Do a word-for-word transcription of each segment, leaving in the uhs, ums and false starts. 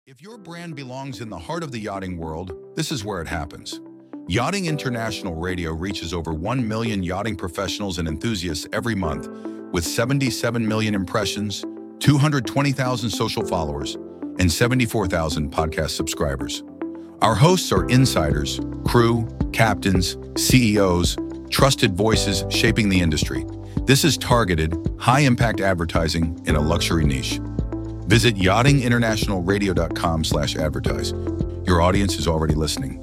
If your brand belongs in the heart of the yachting world, this is where it happens. Yachting International Radio reaches over one million yachting professionals and enthusiasts every month, with seventy-seven million impressions, two hundred twenty thousand social followers, and seventy-four thousand podcast subscribers. Our hosts are insiders, crew, captains, C E Os, trusted voices shaping the industry. This is targeted, high-impact advertising in a luxury niche. Visit yachting international radio dot com slash advertise. Your audience is already listening.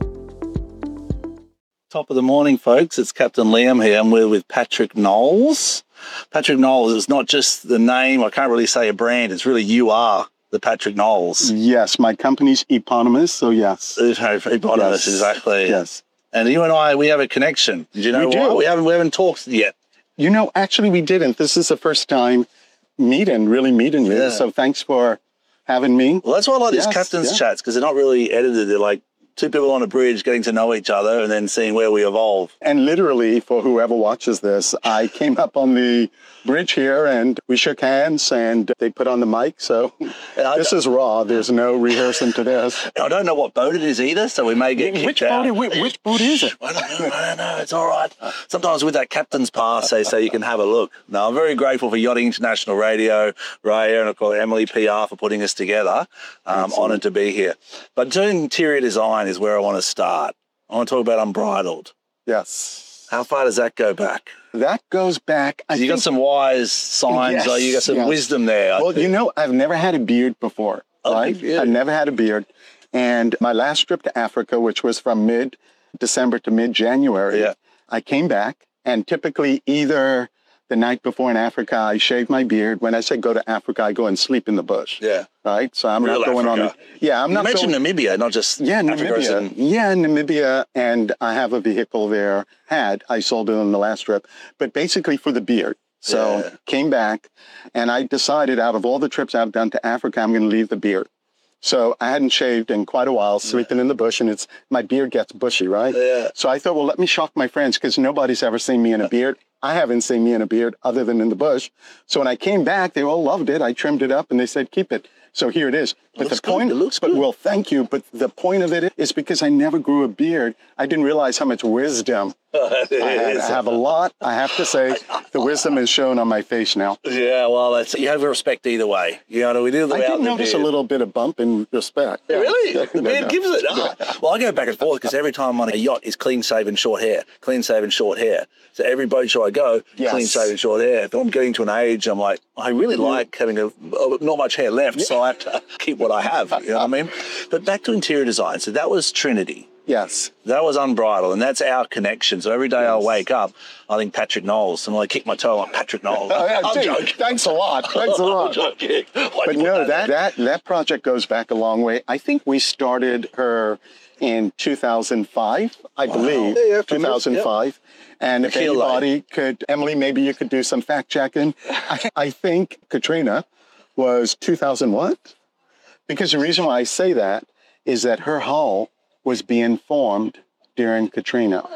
Top of the morning, folks. It's Captain Liam here, and we're with Patrick Knowles. Patrick Knowles is not just the name. I can't really say a brand. It's really you are the Patrick Knowles. Yes, my company's eponymous, so yes. Eponymous, yes. Exactly. Yes. And you and I, we have a connection. Did you know we why? do. We haven't, we haven't talked yet. You know, actually we didn't. This is the first time meeting, really meeting you. Yeah. So thanks for having me. Well, that's why I like Yes, these captain's yeah. chats, because they're not really edited. They're like two people on a bridge getting to know each other and then seeing where we evolve. And literally, for whoever watches this, I came up on the bridge here and we shook hands and they put on the mic. So I this is raw. There's no rehearsing to this. I don't know what boat it is either, so we may get kicked Which out. boat, which, which boat is it? I don't know, I don't know, it's all right. Sometimes with that captain's pass, they say you can have a look. Now, I'm very grateful for Yachting International Radio, Raya, and of course Emily P R for putting us together. I'm honoured to be here. But doing interior design is where I want to start. I want to talk about Unbridled. Yes. How far does that go back? That goes back. I you think, got some wise signs, Yes, like you got some yes. wisdom there. I Well, think. you know, I've never had a beard before, Oh, right? yeah. I've never had a beard. And my last trip to Africa, which was from mid-December to mid-January, Yeah. I came back, and typically either the night before in Africa, I shave my beard. When I say go to Africa, I go and sleep in the bush, Yeah. right? So I'm Real not going Africa. on a... Yeah, I'm You not mentioned going... Namibia, not just Yeah, Africa. Namibia. and- Yeah, Namibia, and I have a vehicle there. Had I sold it on the last trip, but basically for the beard. So Yeah. came back, and I decided out of all the trips I've done to Africa, I'm going to leave the beard. So I hadn't shaved in quite a while, sleeping in the bush, and it's my beard gets bushy, right? Yeah. So I thought, well, let me shock my friends because nobody's ever seen me in a beard. I haven't seen me in a beard other than in the bush. So when I came back, they all loved it. I trimmed it up, and they said, keep it. So here it is. But looks the point, good. It looks but good. well, thank you. But the point of it is because I never grew a beard, I didn't realize how much wisdom I, had. I have a lot. I have to say, the wisdom is shown on my face now. Yeah, well, that's, you have respect either way. You know, we do the I did notice a little bit of bump in respect. Yeah, really? Yeah, The no, beard no. gives it. Ah. Well, I go back and forth because every time I'm on a yacht is clean shaven short hair, clean shaven short hair. So every boat show I go, Yes. clean shaven short hair. If I'm getting to an age, I'm like, I really like having a, not much hair left, so I have to keep what I have. You know what I mean? But back to interior design. So that was Trinity. Yes. That was Unbridled, and that's our connection. So every day I wake up, I think Patrick Knowles, and when I kick my toe, I'm like, Patrick Knowles. Oh, yeah, I'm dude, joking. thanks a lot. Thanks a I'm lot. joking. Why'd But you no, put that, there? that that project goes back a long way. I think we started her in two thousand five, I believe, Yeah, yeah, two thousand five. And if Keel Lake. anybody could, Emily, maybe you could do some fact checking. I, I think Katrina was two thousand what? Because the reason why I say that is that her hull was being formed during Katrina.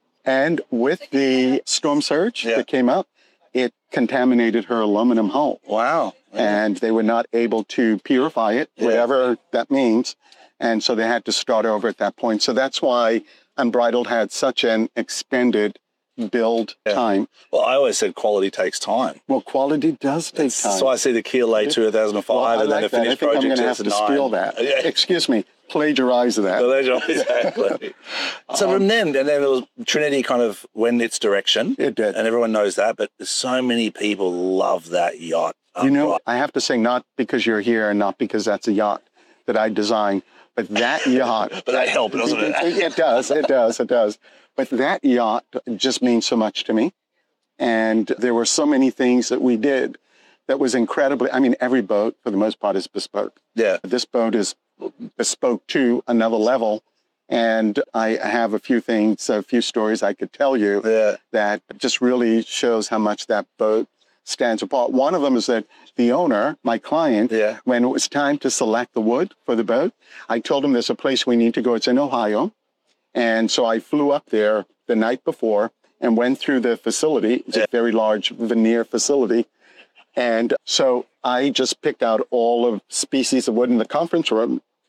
And with the storm surge Yeah. that came up, it contaminated her aluminum hull. Wow. And they were not able to purify it, Yeah. whatever that means. And so they had to start over at that point. So that's why Unbridled had such an extended build Yeah. time. Well, I always said quality takes time. Well, quality does take time. So I see the Keel Lake two thousand five, Well, I and then like the that. I finished think I'm project going to have to two thousand nine. steal that. Yeah. Excuse me, plagiarize that. So there's- exactly. So from then, and then it was Trinity kind of went its direction. It did. And everyone knows that, but so many people love that yacht. You know, Unbridled. I have to say, not because you're here and not because that's a yacht that I designed, but that yacht. But that helped, doesn't it? It does, it does, it does. But that yacht just means so much to me. And there were so many things that we did that was incredibly, I mean, every boat, for the most part, is bespoke. Yeah. This boat is bespoke to another level. And I have a few things, a few stories I could tell you Yeah. that just really shows how much that boat stands apart. One of them is that the owner, my client, Yeah. when it was time to select the wood for the boat, I told him there's a place we need to go. It's in Ohio. And so I flew up there the night before and went through the facility. It's Yeah. a very large veneer facility. And so I just picked out all of species of wood in the conference room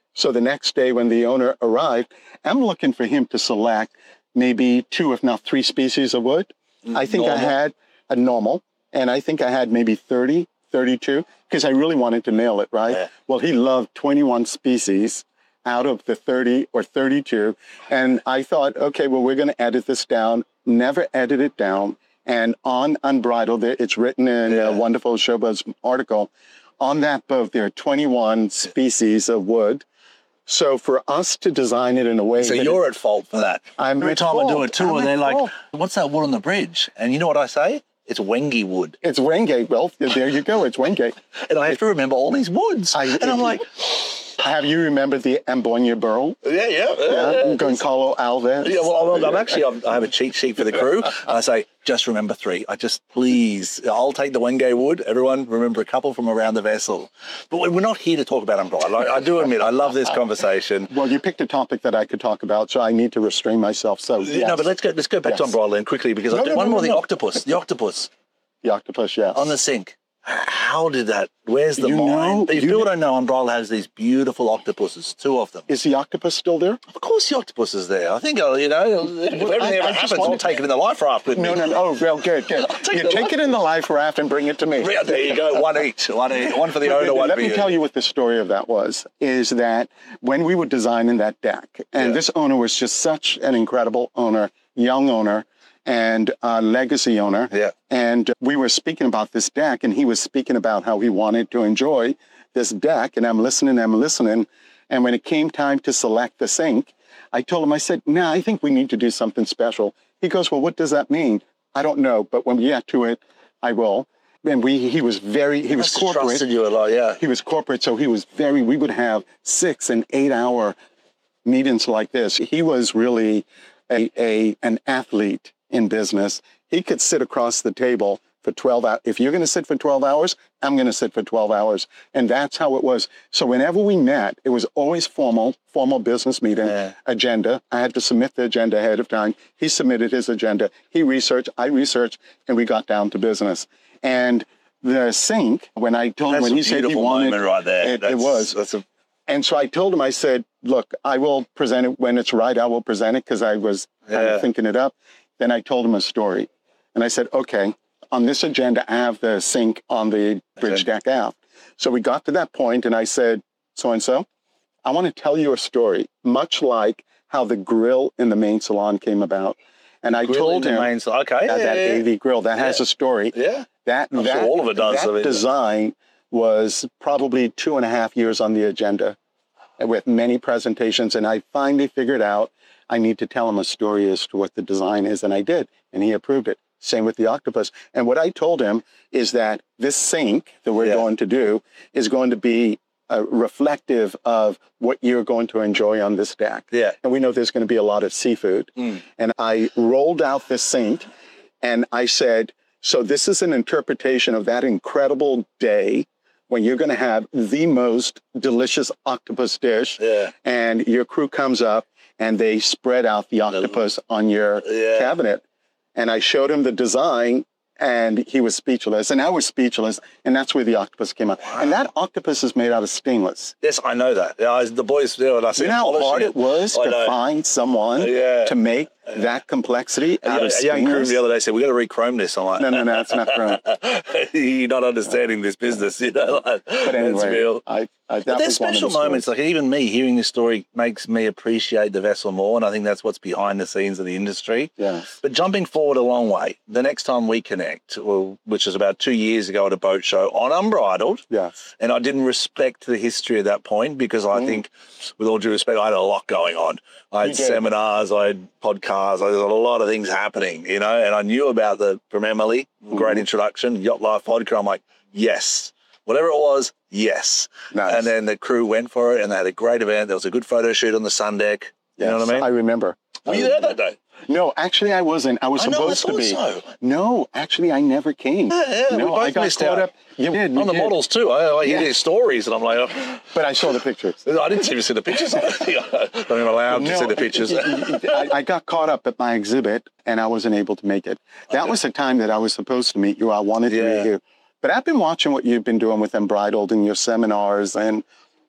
So the next day when the owner arrived, I'm looking for him to select maybe two, if not three species of wood. I think normal. I had a normal, and I think I had maybe thirty, thirty-two, because I really wanted to nail it, right? Yeah. Well, he loved twenty-one species out of the thirty or thirty-two. And I thought, okay, well, we're going to edit this down, never edit it down. And on Unbridled, it's written in yeah. a wonderful Showbuzz article, on that boat, there are twenty-one species of wood. So for us to design it in a way... So that you're it, at fault for that. I'm Every at time fault. I do a tour, I'm they're like, fault. what's that wood on the bridge? And you know what I say? It's Wenge wood. It's Wenge. Well, there you go. It's Wenge. And I have to remember all these woods. I, and I'm like... Have you remember the Ambonia burl? Yeah, yeah. yeah, yeah. yeah. Goncalo Alves. Yeah, well, I'm, I'm actually, I'm, I have a cheat sheet for the crew. And I say, just remember three. I just, please, I'll take the Wenge wood. Everyone remember a couple from around the vessel. But we're not here to talk about Unbridled. I, I do admit, I love this conversation. Well, you picked a topic that I could talk about, so I need to restrain myself. So yes. No, but let's go, let's go back yes. to Unbridled then quickly, because no, I do, no, one no, more, no, the no. octopus. The octopus. The octopus, yes. On the sink. How did that, where's the you mind? Know, you people don't know Unbridled has these beautiful octopuses, two of them. Is the octopus still there? Of course the octopus is there. I think, uh, you know, if everything I, ever I happens, I'll take it in the life raft with no, me. No, no, oh, well, good, good. You take life. It in the life raft and bring it to me. Yeah, there you go, one each. One, each. one for the owner, one Let for me you. tell you what the story of that was, is that when we were designing that deck, and yeah. this owner was just such an incredible owner, young owner, and a legacy owner. Yeah. And we were speaking about this deck, and he was speaking about how he wanted to enjoy this deck. And I'm listening, I'm listening. And when it came time to select the sink, I told him, I said, no, nah, I think we need to do something special. He goes, well, what does that mean? I don't know, but when we get to it, I will. And we, he was very, he, he was corporate. Trusted you a lot, yeah. He was corporate, so he was very, we would have six and eight hour meetings like this. He was really a, a an athlete in business. He could sit across the table for twelve hours. If you're going to sit for twelve hours, I'm going to sit for twelve hours. And that's how it was. So whenever we met, it was always formal, formal business meeting, yeah. agenda. I had to submit the agenda ahead of time. He submitted his agenda. He researched, I researched, and we got down to business. And the sink, when I told him, when he said he wanted, right there. It, it was. That's a... And so I told him, I said, look, I will present it when it's right. I will present it, because I was kind yeah. of thinking it up. Then I told him a story. And I said, okay, on this agenda, I have the sink on the bridge deck aft. So we got to that point, and I said, so-and-so, I want to tell you a story, much like how the grill in the main salon came about. And I grill told in him, the main salon. Okay, that, yeah, that yeah. A V grill, that yeah. has a story. Yeah, that, I'm that, sure all of it does. That I mean, design was probably two and a half years on the agenda with many presentations. And I finally figured out I need to tell him a story as to what the design is, and I did, and he approved it. Same with the octopus. And what I told him is that this sink that we're yeah. going to do is going to be uh, reflective of what you're going to enjoy on this deck. Yeah. And we know there's going to be a lot of seafood. Mm. And I rolled out this sink, and I said, so this is an interpretation of that incredible day when you're going to have the most delicious octopus dish, yeah. and your crew comes up, and they spread out the octopus on your yeah. cabinet. And I showed him the design, and he was speechless, and I was speechless, and that's where the octopus came out. Wow. And that octopus is made out of stainless. Yes, I know that. Yeah, the boys, you know, and I see you know how hard it was I to know. find someone yeah. to make that complexity out yeah, of stainless? A young crew the other day said, we got to re-chrome this. I'm like, no, no, no, it's not chrome. You're not understanding this business, you know. Like, but anyway, real. I, I, that but there's was special one of the moments, like even me hearing this story makes me appreciate the vessel more, and I think that's what's behind the scenes of the industry. Yeah. But jumping forward a long way, the next time we connect, well, which was about two years ago at a boat show on Unbridled, yes. and I didn't respect the history at that point because I mm. think, with all due respect, I had a lot going on. I had seminars, I had podcasts, there was a lot of things happening, you know, and I knew about the, from Emily, great mm-hmm. introduction, Yacht Life Vodka. I'm like, yes, whatever it was, yes. Nice. And then the crew went for it, and they had a great event. There was a good photo shoot on the sun deck. You yes, know what I mean? I remember. Were you there that day? No, actually, I wasn't. I was I know, supposed I to be. So. No, actually, I never came. Yeah, yeah, no, we both I got missed caught out. up. You did. On the did. models too. I, I hear yeah. their stories, and I'm like, oh. But I saw the pictures. I didn't even see the pictures. I'm not allowed no, to see the pictures. I, I got caught up at my exhibit, and I wasn't able to make it. That okay. was the time that I was supposed to meet you. I wanted yeah. to be here. But I've been watching what you've been doing with Unbridled and your seminars, and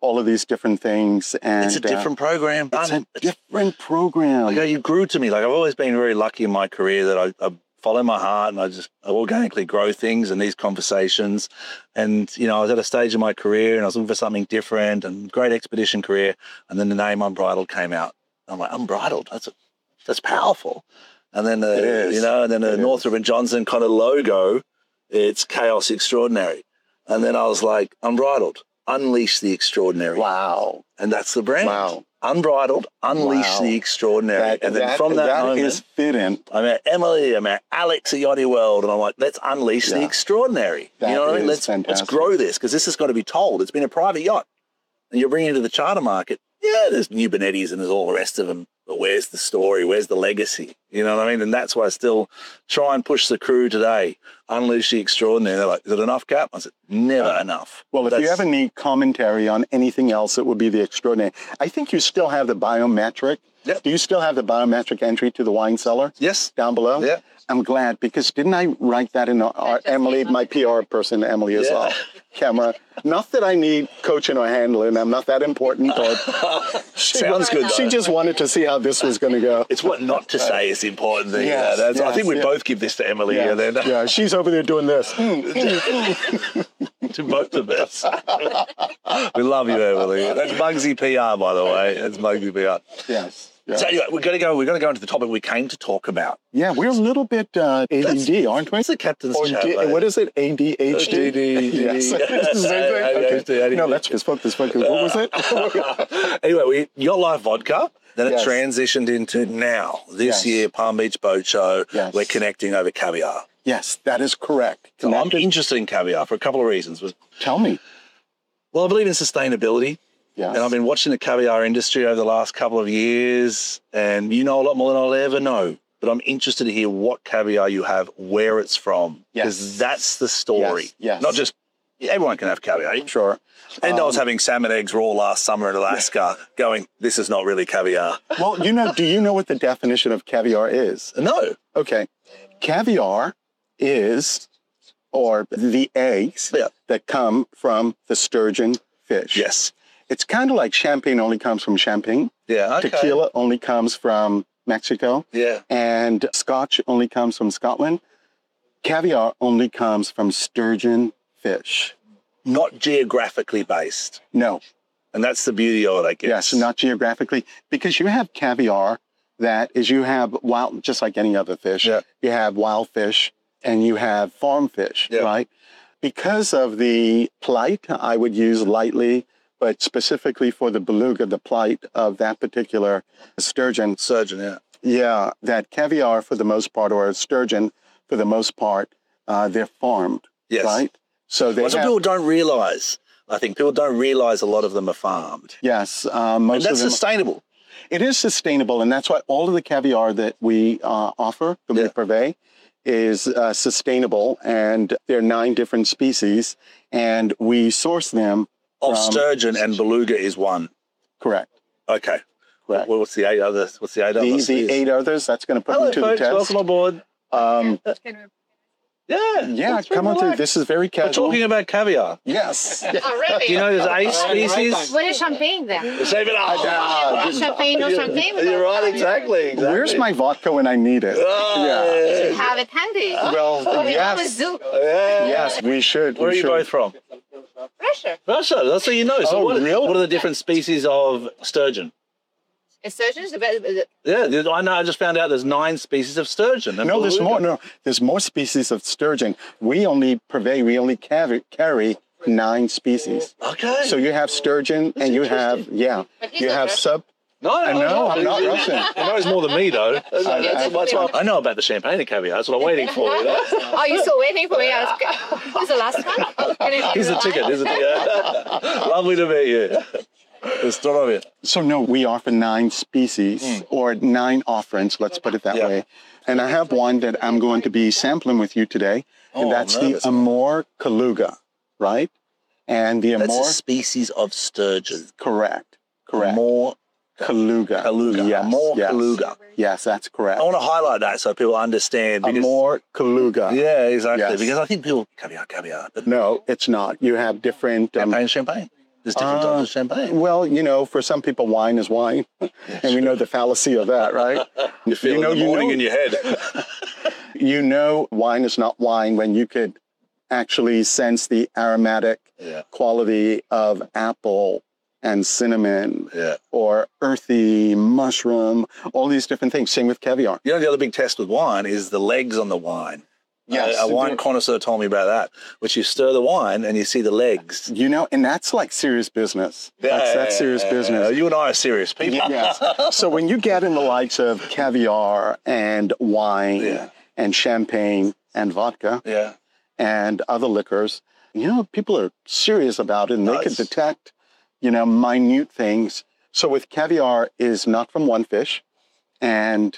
all of these different things. And It's a different program. Uh, it's Um, a different program. Like, you grew to me. Like, I've always been very lucky in my career that I, I follow my heart and I just I organically grow things and these conversations. And, you know, I was at a stage in my career and I was looking for something different and great expedition career. And then the name Unbridled came out. I'm like, Unbridled? That's a, that's powerful. And then, It the, is. you know, and then the It Northrop and Johnson kind of logo, it's Chaos Extraordinary. And then I was like, Unbridled, unleash the extraordinary. Wow. And that's the brand. Wow. Unbridled, unleash Wow. the extraordinary. That, and then that, from that, that moment, is fitting. I met Emily, I met Alex at Yachty World, and I'm like, let's unleash the Yeah. extraordinary. That you know what I mean? is Let's, let's fantastic. grow this, because this has got to be told. It's been a private yacht. And you're bringing it to the charter market. Yeah, there's new Bonettis and there's all the rest of them. But where's the story? Where's the legacy? You know what I mean? And that's why I still try and push the crew today. Unleash the extraordinary. They're like, is it enough, Cap? I said, never enough. Well, if That's- you ever need commentary on anything else, it would be the extraordinary. I think you still have the biometric. Yep. Do you still have the biometric entry to the wine cellar Yes. down below? Yeah. I'm glad, because didn't I write that in our, our Emily, my P R person, Emily, as Yeah. well? Camera. Not that I need coaching or handling. I'm not that important. Or she Sounds good, She though. just wanted to see how this was going to go. It's what not to say is the important thing. Yes, Yeah, that's, I yes, think we yeah. both give this to Emily. Yeah, Yeah, then yeah, she's over there doing this. to both of us. We love you, Emily. That's Bugsy P R, by the way. That's Bugsy P R. Yes. Yeah. So anyway, we're going to go. We're going to go into the topic we came to talk about. Yeah, we're a little bit uh, A D D, aren't we? It's the captain's Or chat. D- mate. what is it? A D H D? A D D. Yes. It's the same thing? A D H D, Okay. A D H D. No, let's just focus, focus. What was it? Anyway, we Yacht Life Vodka. Then it Yes. transitioned into now this Yes. year Palm Beach Boat Show. Yes. We're connecting over caviar. Yes, that is correct. So I'm Connected- interested in caviar for a couple of reasons. Tell me. Well, I believe in sustainability. Yes. And I've been watching the caviar industry over the last couple of years, and you know a lot more than I'll ever know. But I'm interested to hear what caviar you have, where it's from, because Yes. that's the story. Yes, yes. Not just everyone can have caviar. Sure. And I was Um, having salmon eggs raw last summer in Alaska, going, "This is not really caviar." Well, you know, do you know what the definition of caviar is? No. Okay. Caviar is, or the eggs Yeah. that come from the sturgeon fish. Yes. It's kind of like champagne only comes from Champagne. Yeah. Okay. Tequila only comes from Mexico. Yeah. And scotch only comes from Scotland. Caviar only comes from sturgeon fish. Not geographically based, No, and that's the beauty of it, I guess. yes, not geographically, because you have caviar that is, you have wild, just like any other fish, Yeah. you have wild fish and you have farm fish, Yeah. right? Because of the plight, I would use lightly, but specifically for the beluga, the plight of that particular sturgeon, Surgeon. Yeah. yeah, that caviar for the most part, or sturgeon for the most part, uh, they're farmed, Yes. right? So they What have, people don't realize. I think people don't realize a lot of them are farmed, yes, uh, and most of that's them. sustainable. It is sustainable, and that's why all of the caviar that we uh, offer, that we Yeah. purvey, is uh, sustainable, and there are nine different species, and we source them Of from- sturgeon and beluga is one. Correct. Okay. Correct. Well, what's the eight others? What's the eight The, others? the eight others, that's going to put Hello, you to folks. the test. Welcome aboard. Um, Yeah. yeah, it's come on through. relaxed. This is very We're casual. talking about caviar. Yes. Already. Do you know there's eight species? What is champagne then? Save it up. Ah, Champagne, no champagne. without You're right, caviar. exactly. exactly. Where's my vodka when I need it? Oh, Yeah. Have it handy. Well, Oh, we always yes. do. Yeah. Yes, we should. Where are we you should. both from? Pressure. Russia. That's what you know. So Oh, what, really? what are the different species of sturgeon? Is surgeons the best? Yeah, there's- I know. I just found out there's nine species of sturgeon. and No, there's beluga. more. No, there's more species of sturgeon. We only purvey, we only carry, carry nine species. Okay. So you have sturgeon, and you have, yeah, But he's you not have Russian. sub. no, I know, I'm not He's- Russian. He knows more than me, though. That's, I- that's, that's why I know about the champagne and caviar. That's what I'm waiting for. You know? Oh, you're still waiting for me? I was, this is the last one? Can I He's the ticket, isn't he? Yeah. Lovely to meet you. The story of it. So no, we offer nine species or nine offerings. Let's put it that Hmm. Yeah. way. And I have one that I'm going to be sampling with you today, and Oh, that's I'm the nervous. Amor Kaluga, right? And the That's Amor, a species of sturgeon. correct, correct. More Kaluga. Kaluga. Yes, More yes. Kaluga. Yes, that's correct. I want to highlight that so people understand. Because, Amor Kaluga. yeah, exactly. Yes. Because I think people, caviar, caviar. But No, it's not. You have different. Um, champagne, champagne. There's different Uh, types of champagne. Well, you know, for some people, wine is wine, and we know the fallacy of that, right? You feel you know, it in the you morning know- in your head. You know, wine is not wine when you could actually sense the aromatic Yeah. quality of apple and cinnamon Yeah. or earthy mushroom, all these different things. Same with caviar. You know, the other big test with wine is the legs on the wine. Yes. A, a wine connoisseur told me about that, which you stir the wine and you see the legs. You know, and that's like serious business. That's, that's serious Yeah, business. You and I are serious people. Yes. So when you get in the likes of caviar and wine Yeah. and champagne and vodka Yeah. and other liquors, you know, people are serious about it and they can Nice. detect, you know, minute things. So with caviar is not from one fish, and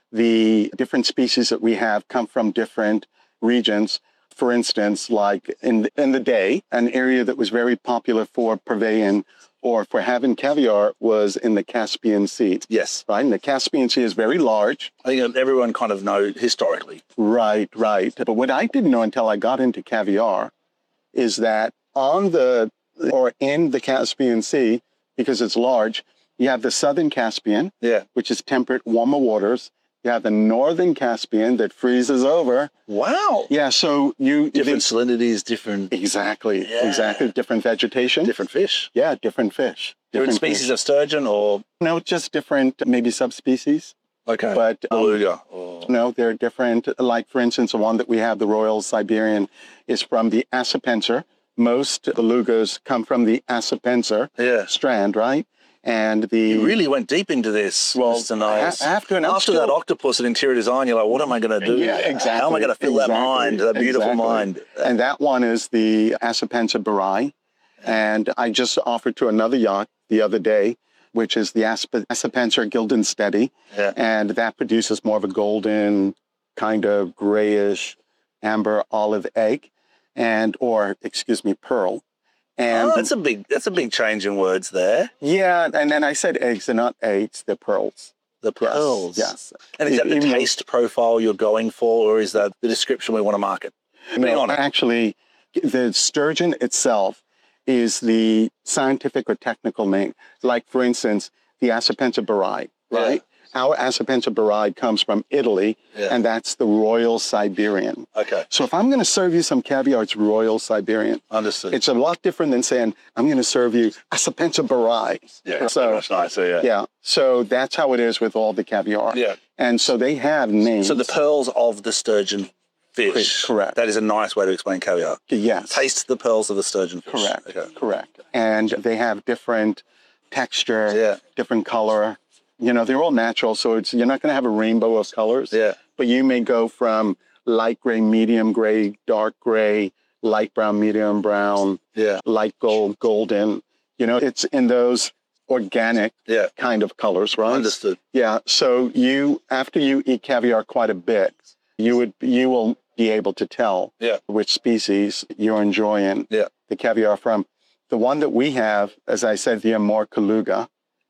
the different species that we have come from different regions. For instance, like in, in the day, an area that was very popular for purveying or for having caviar was in the Caspian Sea, Yes. right? And the Caspian Sea is very large. I think everyone kind of know historically. Right, right. But what I didn't know until I got into caviar is that on the, or in the Caspian Sea, because it's large, you have the southern Caspian, Yeah. which is temperate, warmer waters. You have the northern Caspian that freezes over. Wow. Yeah, so you... Different the- salinities, different Exactly, Yeah. exactly. Different vegetation. different fish. Yeah, different fish. Different, fish. species of sturgeon or No, just different, maybe subspecies. okay. But um, beluga. Or, no, they're different. Like, for instance, the one that we have, the Royal Siberian, is from the Assapenser. Most belugas come from the Assapenser yeah. strand, right? And the... You really went deep into this, Well, Mister Nice. I- I have to, and I'm After still- that octopus and interior design, you're like, what am I going to do? Yeah, exactly. How am I going to fill that exactly, mind, that beautiful exactly. mind? And that one is the Assapenser Barai. And I just offered to another yacht the other day, which is the Asp- Assapenser Gildensteady. Yeah. And that produces more of a golden, kind of grayish, amber olive egg, and, or, excuse me, pearl. And Oh, that's a big that's a big change in words there. yeah, and then I said eggs, they're not eggs, they're pearls. The Yes, pearls. Yes. And is that the Even though- taste profile you're going for, or is that the description we want to market? Be No, honest. actually, the sturgeon itself is the scientific or technical name. Like, for instance, the Assapenser Barai, right? Our Assapenser Barai comes from Italy, Yeah. and that's the Royal Siberian. Okay, So if I'm going to serve you some caviar, it's Royal Siberian. understood. It's a lot different than saying, I'm going to serve you Assapenser Barai. yeah, so- much nicer. Yeah. Yeah, so that's how it is with all the caviar. Yeah. And so they have names. So the pearls of the sturgeon fish. Correct. That is a nice way to explain caviar. Yes. Taste the pearls of the sturgeon fish. Correct, Okay. correct. And they have different texture, Yeah. different color. You know, they're all natural, so it's you're not going to have a rainbow of colors. Yeah. But you may go from light gray, medium gray, dark gray, light brown, medium brown, Yeah. light gold, golden. You know, it's in those organic Yeah. kind of colors, right? Understood. Yeah. So you, after you eat caviar quite a bit, you would you will be able to tell Yeah. which species you're enjoying Yeah. the caviar from. The one that we have, as I said, the Amor Kaluga,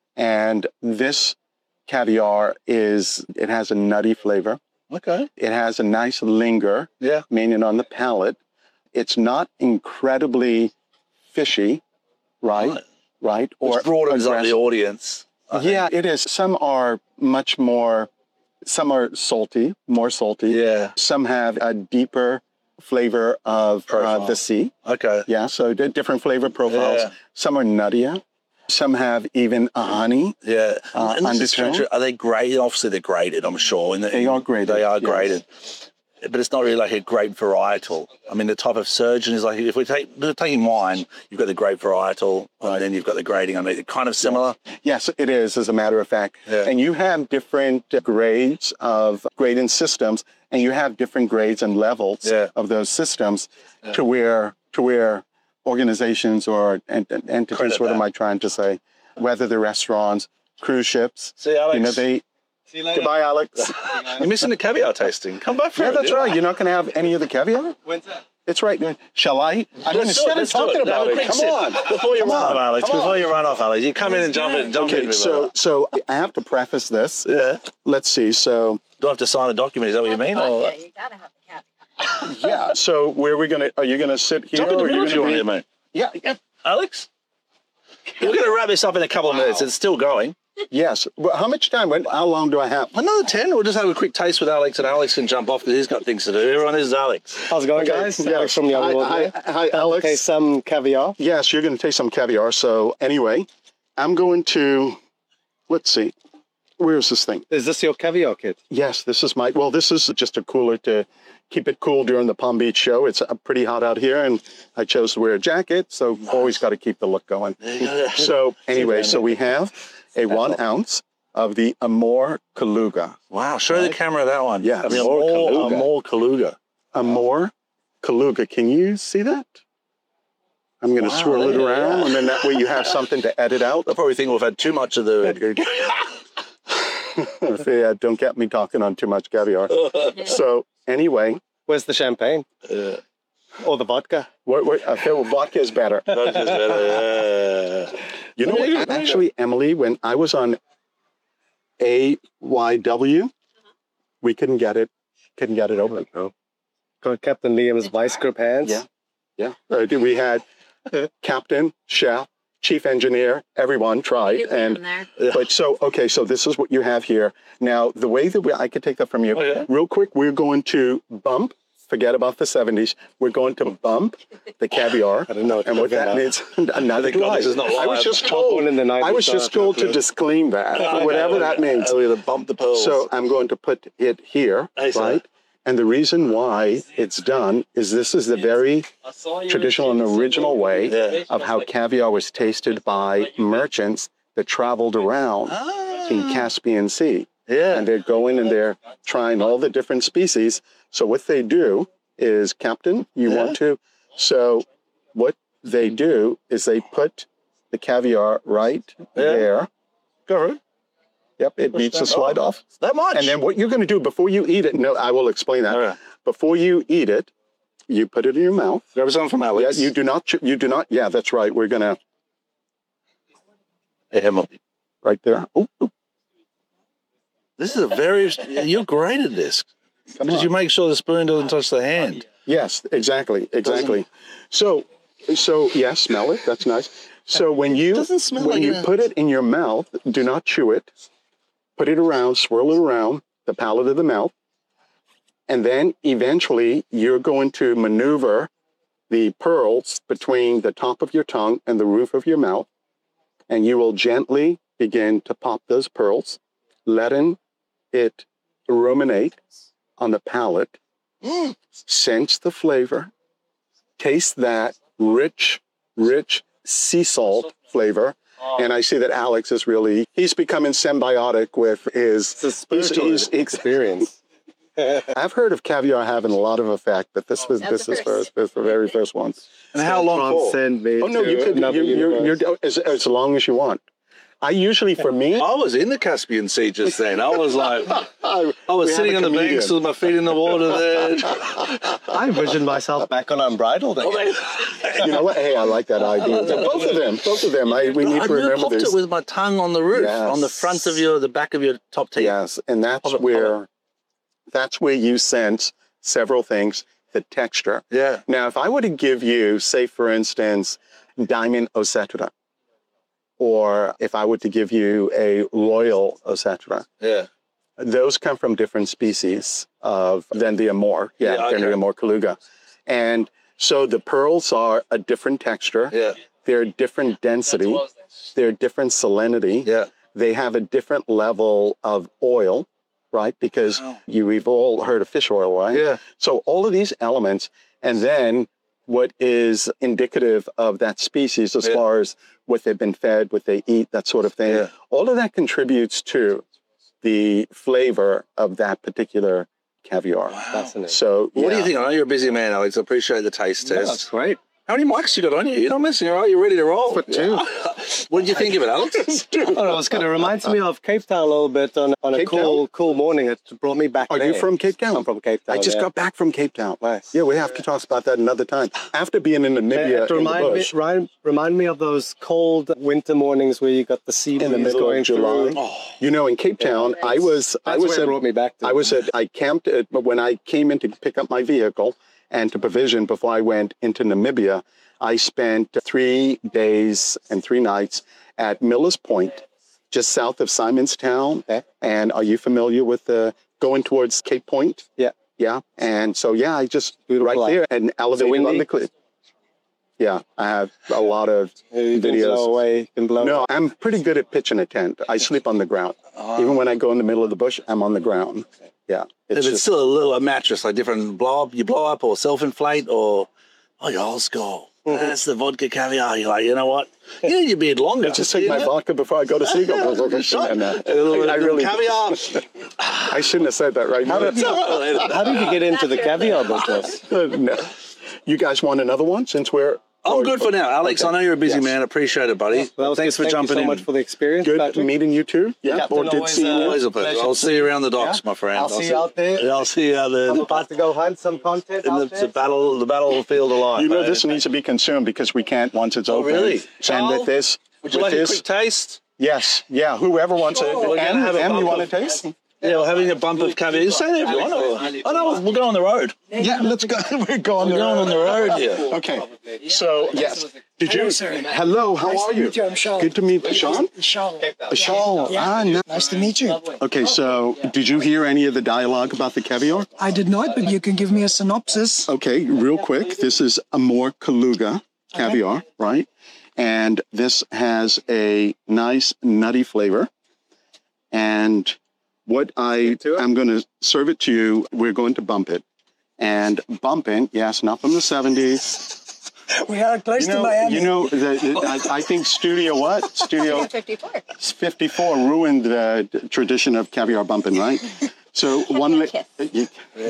and this caviar is it has a nutty flavor. Okay. It has a nice linger, Yeah. meaning on the palate. It's not incredibly fishy, right? Right. Right? Which broadens up the aggressive. audience. I think. Yeah, it is. Some are much more, some are salty, more salty. Yeah. Some have a deeper flavor of uh, Profile. the sea. Okay. Yeah, so di- different flavor profiles. Yeah. Some are nuttier. Some have even a honey. Yeah. Uh, and this is undertone. true. Are they graded? Obviously, they're graded, I'm sure. In the, They are graded, They are yes. graded. But it's not really like a grape varietal. I mean, the type of surgeon is like, if we take, we're taking wine, you've got the grape varietal, and then you've got the grading underneath. It kind of similar. Yes, it is, as a matter of fact. Yeah. And you have different uh, grades of grading systems, and you have different grades and levels Yeah. of those systems to where to where organizations or ent- entities, Credit what am that. I trying to say? Whether they're restaurants, cruise ships, See, Alex, you know, they... See you later. Goodbye, Alex. you're missing the caviar tasting. Come back for Yeah, it. that's right. You're not going to have any of the caviar? When's that? It's right. Shall I? I mean, Let's do it, instead of let's do talking it. about Have a it, quick come sip. on. Before you Come run on, off, Alex, come before on. you run off, Alex, you come in and jump in, jump in. Okay, with so me. so I have to preface this. Yeah. Let's see. So Do I have to sign a document? Is that what you mean? Or, Yeah, you gotta have the cat. yeah. So where are we gonna? Are you gonna sit here? jump in the or are middle you if you gonna want be- to, mate. Yeah. Yeah. Alex? We're going to wrap this up in a couple of minutes. It's still going. Yes. Well, how much time? When, how long do I have? Another ten. We'll just have a quick taste with Alex, and Alex can jump off because he's got things to do. Everyone, this is Alex. How's it going, guys? Yeah. Alex from the Hi, Underworld. hi, here. hi, Alex. Okay, some caviar. Yes, you're going to taste some caviar. So anyway, I'm going to, let's see, where's this thing? Is this your caviar kit? Yes, this is my, well, this is just a cooler to keep it cool during the Palm Beach show. It's uh, pretty hot out here, and I chose to wear a jacket, so always got to keep the look going. So anyway, so we have a one ounce of the Amor Kaluga. Wow, show the camera that one. Yeah, I mean, Amor Amor Kaluga. Amor Kaluga. Amor Kaluga. Can you see that? I'm going to Wow, swirl it yeah, around, yeah. and then that way you have something to edit out. They'll probably think we've had too much of the... Yeah, don't get me talking on too much caviar. So anyway, Where's the champagne? Yeah. Or the vodka? what, what, I feel vodka is better. That's just better, yeah. You know what? Actually, Emily, when I was on A Y W, we couldn't get it, couldn't get it open. No. Got Captain Liam's vice grip hands. Yeah. Yeah. Uh, we had captain, chef, chief engineer, everyone tried. And but so, okay, so this is what you have here. Now, the way that we, I could take that from you Oh, yeah? real quick, we're going to bump, forget about the seventies, we're going to bump the caviar. I don't know. And what that means, neither do God I. this is not I was live. just told, Born in the I was nineties, just so I told have to no disclaim that, whatever that means. We're going to bump the pearls. So I'm going to put it here, Hey, sir. right? And the reason why it's done is this is the very traditional and original way Yeah. of how caviar was tasted by merchants that traveled around in Caspian Sea. Yeah. And they're going and they're trying all the different species. So what they do is, Captain, you Yeah. want to? So what they do is they put the caviar right there. Go ahead. Yep, it beats the slide off. That much? And then what you're going to do before you eat it, no, I will explain that. All right. Before you eat it, you put it in your mouth. Grab some from Yeah, Alex. you do not, ch- you do not, yeah, that's right. We're going to, Hey, Emily. right there. Oh, oh, This is a very... You're great at this. come Because on. you make sure the spoon doesn't touch the hand. Yes, exactly, exactly. So, so yes, smell it. That's nice. So when you, doesn't smell when like you that. put it in your mouth, do not chew it. Put it around, swirl it around the palate of the mouth. And then eventually you're going to maneuver the pearls between the top of your tongue and the roof of your mouth. And you will gently begin to pop those pearls, letting it ruminate on the palate. Mm. Sense the flavor. Taste that rich, rich sea salt flavor. And I see that Alex is really, he's becoming symbiotic with his, It's a spiritual he's- he's- experience. I've heard of caviar having a lot of effect, but this was, That's this the is first. first, this is the very first one. And how long for? Transcend me Oh no, to you could, another you, you're, universe. you're, as, as long as you want. I usually, for me, I was in the Caspian Sea just then. I was like... I, I was we have sitting a on the comedian. banks with my feet in the water there. I envisioned myself back on Unbridled again. You know what? Hey, I like that idea. Both of them, both of them. I, we need I to never remember popped this. it with my tongue on the roof, Yes. on the front of your, the back of your top teeth. Yes, and that's Pop it, pop where, that's where you sense several things. The texture. Yeah. Now, if I were to give you, say, for instance, Diamond Osetra, or if I were to give you a Royal Osetra, Yeah. those come from different species of than the Amor. Yeah, Yeah, than the okay. Amor Kaluga. And so the pearls are a different texture. Yeah. They're different density. They're different salinity. Yeah. They have a different level of oil, right? Because Wow. you, we've all heard of fish oil, right? Yeah. So all of these elements, and then what is indicative of that species as Yeah. far as what they've been fed, what they eat, that sort of thing, Yeah. all of that contributes to the flavor of that particular caviar. Fascinating. So, What do yeah. you think? I know you're a busy man, Alex. I appreciate the taste Yeah, test. that's great. How many mics you got on you? You're not messing around. You're ready to roll. For two. What did you think of it, Alex? Oh, no, it's good. It reminds me of Cape Town a little bit on, on a Cape cool, cool morning. It brought me back Are there. you from Cape Town? I'm from Cape Town. I just yeah. got back from Cape Town. Nice. Yeah, we have to talk about that another time. After being in Namibia, It in the remind, me, bush, remind, remind me of those cold winter mornings where you got the sea in the breeze middle going of July. through. You know, in Cape Town, I was, I That's was where it at, brought me back to. I was at, I camped at, but when I came in to pick up my vehicle, and to provision before I went into Namibia. I spent three days and three nights at Miller's Point, just south of Simonstown. Okay. And are you familiar with the going towards Cape Point? Yeah. Yeah. And so, yeah, I just Beautiful right light. there and elevated on windy? the cliff. Yeah, I have a lot of You can videos. blow away, you can blow No, I'm pretty good at pitching a tent. I sleep on the ground. Even when I go in the middle of the bush, I'm on the ground. Yeah. If It's it's just, still a little a mattress, like different blow up, you blow up or self inflate, or oh, you're old school. That's the vodka caviar. You're like, you know what? You need your beard longer. just take my vodka before I go to sleep. And, uh, A little, I really, caviar. I shouldn't have said that right now. How did you get into the caviar business? No. You guys want another one since we're I'm good for now, Alex. Okay. I know you're a busy Yes. man. Appreciate it, buddy. Well, Thanks for thank jumping you so in. much for the experience. good Patrick. meeting you too? Yeah, Captain, or good always, seeing uh, you. Always a pleasure. I'll see you around the docks, my friend. I'll see you out there. Yeah, I'll see you out there. I'm about to go hunt some content In the, out the there. battle, the battlefield of life. You know eh? this needs to be consumed because we can't once it's Oh, open. really? And Charles, with this, Would you with like this, a quick taste? yes, yeah. Whoever wants it, We're gonna Em, have a Em, you bump want to of- taste? Yeah, we're having a bump of caviar. You say that if you want. Or, oh no, we'll go on the road. Yeah, let's go. We're going We're going on the road here. Okay, so yes. Did you? Hello, sir. Hello, how Nice are to you? meet you. I'm Sean. Good to meet Sean. Sean. Sean. Yeah. Ah, no. Nice to meet you. Okay, so did you hear any of the dialogue about the caviar? I did not, but you can give me a synopsis. Okay, real quick. This is Amor Kaluga caviar, right? And this has a nice nutty flavor. And what I to it? I'm going to serve it to you. We're going to bump it, and bumping. Yes, not from the seventies. We are close You know, to Miami. you know. The, I, I think Studio what? Studio fifty-four. fifty-four ruined the tradition of caviar bumping, right? So one, li- you,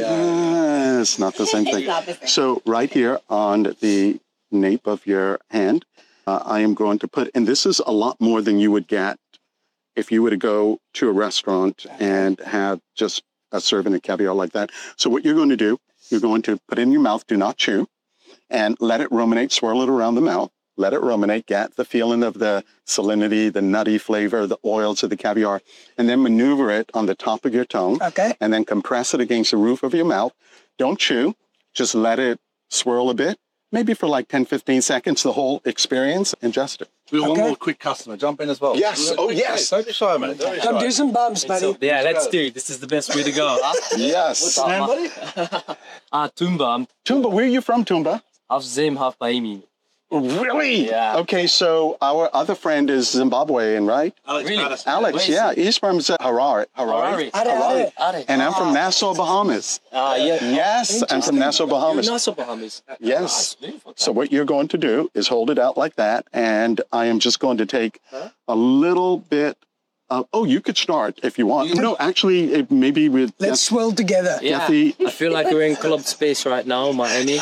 yeah, it's not the same thing. not the same. So right here on the nape of your hand, uh, I am going to put, and this is a lot more than you would get if you were to go to a restaurant and have just a serving of caviar like that. So what you're going to do, you're going to put it in your mouth, do not chew, and let it ruminate, swirl it around the mouth. Let it ruminate, get the feeling of the salinity, the nutty flavor, the oils of the caviar, and then maneuver it on the top of your tongue. Okay. And then compress it against the roof of your mouth. Don't chew, just let it swirl a bit, maybe for like ten, fifteen seconds, the whole experience, ingest it. We got Okay. one more quick customer. Jump in as well. Yes. Oh, yes. Don't be shy, man. Don't be Come shy. do some bumps, buddy. Yeah, let's do. This is the best way to go. Yes. Man, buddy? Ah, Tumba. Tumba, where are you from, Tumba? Half Zim, half Baimi. Really? Yeah. Okay, so our other friend is Zimbabwean, right? Alex Really? Patterson. Alex, yeah, he's from Z- Harare. Harare. Harare. Are, are. And I'm from Nassau, Bahamas. Ah, yeah. Yes, I'm from Nassau, Bahamas. Nassau, Bahamas. Yes. So what you're going to do is hold it out like that, and I am just going to take a little bit of, oh, you could start if you want. No, actually, it, maybe with Let's swirl together. Yeah, Kathy. I feel like we're in club space right now, Miami.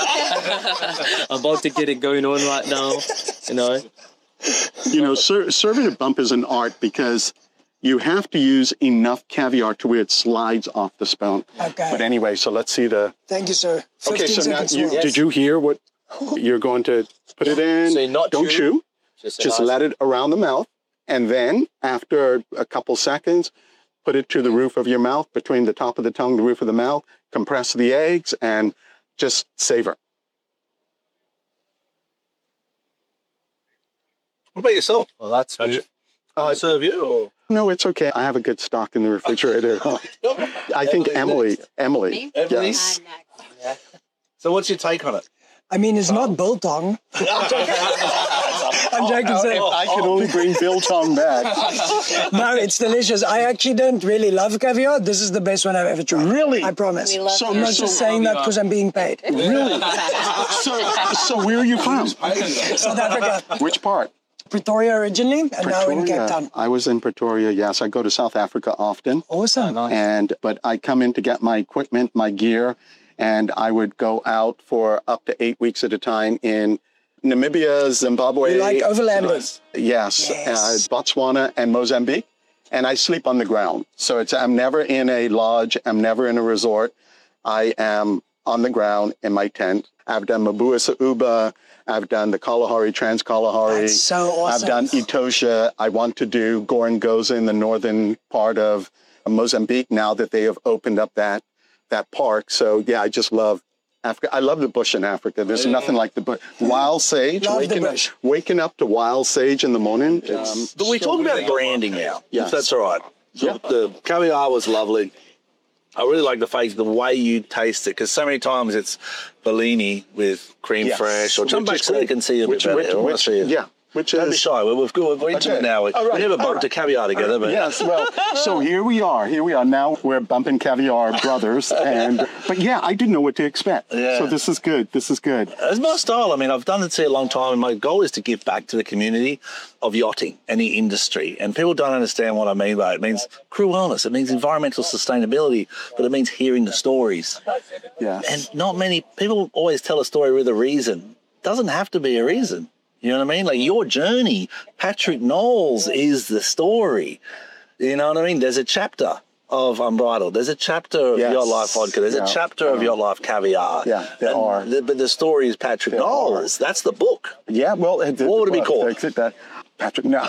I'm about to get it going on right now, you know. You know, ser- serving a bump is an art because you have to use enough caviar to where it slides off the spoon. Okay. But anyway, so let's see the. Thank you, sir. Okay, fifteen so now seconds you, swirl. did you hear what you're going to put it in? So you're not Don't chew? chew. Just let it around the mouth, and then after a couple seconds, put it to the roof of your mouth, between the top of the tongue, the roof of the mouth. Compress the eggs and just savor. What about yourself? Well, that's Can I serve you? Or? No, it's okay. I have a good stock in the refrigerator. I think Emily. Emily. Emily? Yes. So what's your take on it? I mean, it's not biltong. I'm joking, sir. I can only bring biltong back. No, it's delicious. I actually don't really love caviar. This is the best one I've ever tried. Really? I promise. We love So- I'm not so- just saying that because I'm being paid. Really? So, so where are you from? South Africa. Which part? Pretoria originally, and now in Cape Town. I was in Pretoria. Yes, I go to South Africa often, Awesome. and but I come in to get my equipment, my gear, and I would go out for up to eight weeks at a time in Namibia, Zimbabwe. You like overlanders? Yes, Yes. Uh, Botswana and Mozambique, and I sleep on the ground. So it's I'm never in a lodge. I'm never in a resort. I am on the ground in my tent. I've done Mabua Sa'uba. I've done the Kalahari, Trans-Kalahari. That's so awesome. I've done Etosha. I want to do Gorongosa in the northern part of Mozambique now that they have opened up that that park. So yeah, I just love Africa. I love the bush in Africa. There's nothing like the bush. Wild sage. Love the waking, bush. Up, waking up to wild sage in the morning. It's, But we talk about branding now, Yes. if that's all right. So Yeah. The caviar was lovely. I really like the fact, the way you taste it, because so many times it's Bellini with cream Yes. fresh, or jump Which back is so they great. can see a which, bit which, better. I wanna which, see it. yeah, which Don't be is shy. We're, we're, we're intimate Okay. now. We, All right. we never All bumped right. a caviar together, but yes. Well, so here we are. Here we are. Now we're bumping caviar brothers, and but yeah, I didn't know what to expect. Yeah. So this is good. This is good. it's my style. I mean, I've done it for a long time, and my goal is to give back to the community of yachting and the industry. And people don't understand what I mean by it. It means crew wellness. It means environmental sustainability, but it means hearing the stories. Yes. And not many people always tell a story with a reason. Doesn't have to be a reason. You know what I mean? Like your journey, Patrick Knowles is the story. You know what I mean? There's a chapter of Unbridled. There's a chapter of Yes. Yacht Life Vodka. There's Yeah. a chapter of Yacht Life Caviar. Yeah, there And are. The, but the story is Patrick There Knowles. That's the book. Yeah, well, it, What would it be well, called? that's it, that- Patrick, no.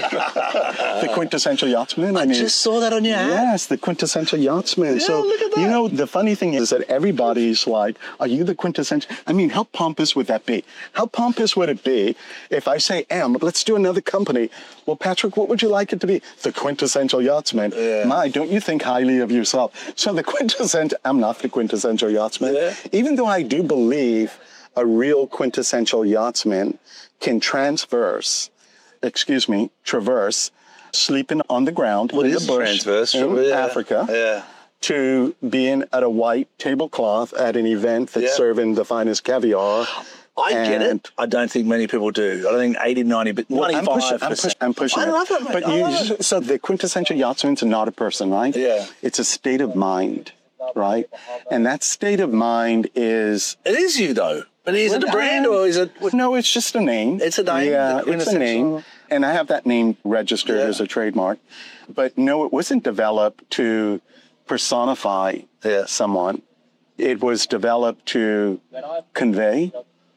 The quintessential yachtsman. I mean, just saw that on your ad. Yes, the quintessential yachtsman. Yeah, so, look at that. you know, the funny thing is that everybody's like, are you the quintessential? I mean, how pompous would that be? How pompous would it be if I say, M, let's do another company? Well, Patrick, what would you like it to be? The quintessential yachtsman. Yeah. My, don't you think highly of yourself? So the quintessential, I'm not the quintessential yachtsman. Yeah. Even though I do believe a real quintessential yachtsman can transverse, excuse me, traverse, sleeping on the ground What in is the bush transverse? in Yeah. Africa Yeah. to being at a white tablecloth at an event that's Yeah. serving the finest caviar. I get And- it. I don't think many people do. I don't think eighty, ninety, but Well, I'm ninety-five pushing, I'm percent. pushing, I'm pushing I it. love it, mate. But I you, love it. so the quintessential yachtsman's not a person, right? Yeah. It's a state of mind, right? And that state of mind is It is you, though. But is it a brand or is it... no, it's just a name. It's a name, Yeah, the it's a quintessential- name, and I have that name registered Yeah. as a trademark. But no, it wasn't developed to personify Yeah. someone. It was developed to convey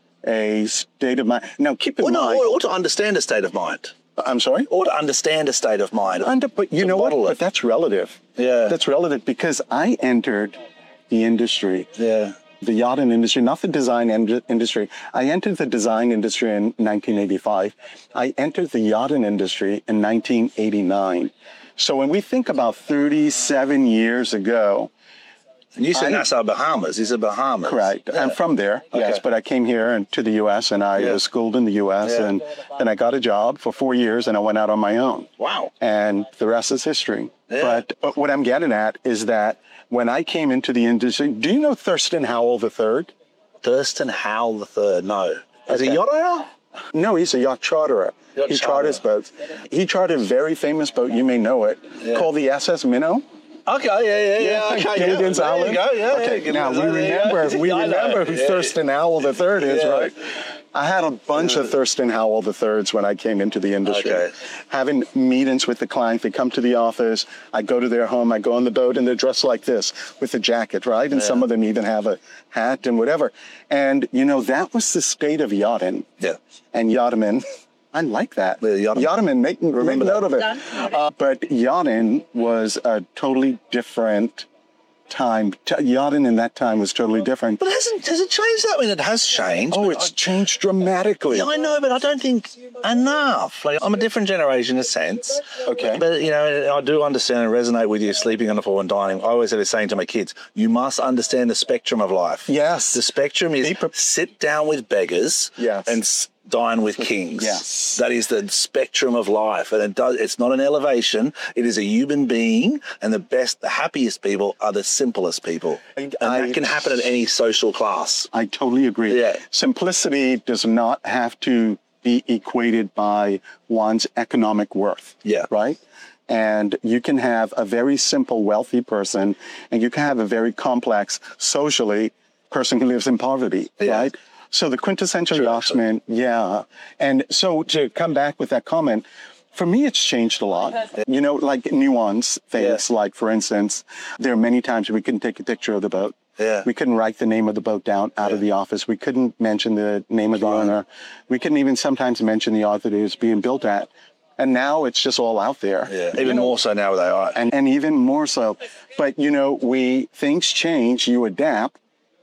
a state of mind. Now, keep in Or, no, mind. or, or to understand a state of mind. I'm sorry. Or to understand a state of mind. Under, but you To know what? model it. But that's relative. Yeah. That's relative because I entered the industry. Yeah. The yachting industry, not the design ind- industry. I entered the design industry in nineteen eighty-five. I entered the yachting industry in nineteen eighty-nine. So when we think about thirty-seven years ago, And you said I- Nassau, Bahamas. These are Bahamas. correct, Yeah. I'm from there, yes, Okay. but I came here and to the U S and I Yeah. was schooled in the U S Yeah. and then I got a job for four years and I went out on my own. Wow. And the rest is history. Yeah. But, but what I'm getting at is that when I came into the industry, do you know Thurston Howell the third? Thurston Howell the third. No. Is he Okay. yacht owner? No, he's a yacht charterer. Yacht he charters boats. He chartered a very famous boat, you may know it, Yeah. called the S S Minnow. Okay, yeah, yeah, yeah. Okay, yeah. Gilligan's There Island. you go, yeah. Okay, yeah, now Gilligan's we Island, there you go. remember, we I know. remember who Yeah. Thurston Howell the third is, Yeah. right? I had a bunch of Thurston Howell the thirds when I came into the industry. Okay. Having meetings with the client, they come to the office, I go to their home, I go on the boat, and they're dressed like this with a jacket, right? And some of them even have a hat and whatever. And, you know, that was the state of yachting. Yeah. And yachtermen, I like that. Yeah, yachtermen. Yachtermen, make, Remember make note of it. Done. Uh, but yachting was a totally different time. T- yachting in that time was totally different. But hasn't, has it changed that? I mean, it has changed. Oh, but it's I- changed dramatically. Yeah, I know, but I don't think enough. Like, I'm a different generation in a sense. Okay. But, you know, I do understand and resonate with you sleeping on the floor and dining. I always have this saying to my kids, you must understand the spectrum of life. Yes. The spectrum is Be pre- sit down with beggars Yes. and s- dine with kings. Yes. That is the spectrum of life. And it does, it's not an elevation. It is a human being. And the best, the happiest people are the simplest people. And I- that can happen at any social class. I totally agree. Yeah. Simplicity does not have to be equated by one's economic worth. Yeah. Right? And you can have a very simple, wealthy person, and you can have a very complex, socially, person who lives in poverty. Yeah. Right? So the quintessential Sure. yachtsman, yeah. And so to come back with that comment, for me, it's changed a lot. You know, like nuance things, Yeah. like for instance, there are many times we couldn't take a picture of the boat. Yeah. We couldn't write the name of the boat down out of the office. We couldn't mention the name of the owner. We couldn't even sometimes mention the yard that it was being built at. And now it's just all out there. Yeah. Even more so now with A I. And, and even more so. But, you know, we things change, you adapt.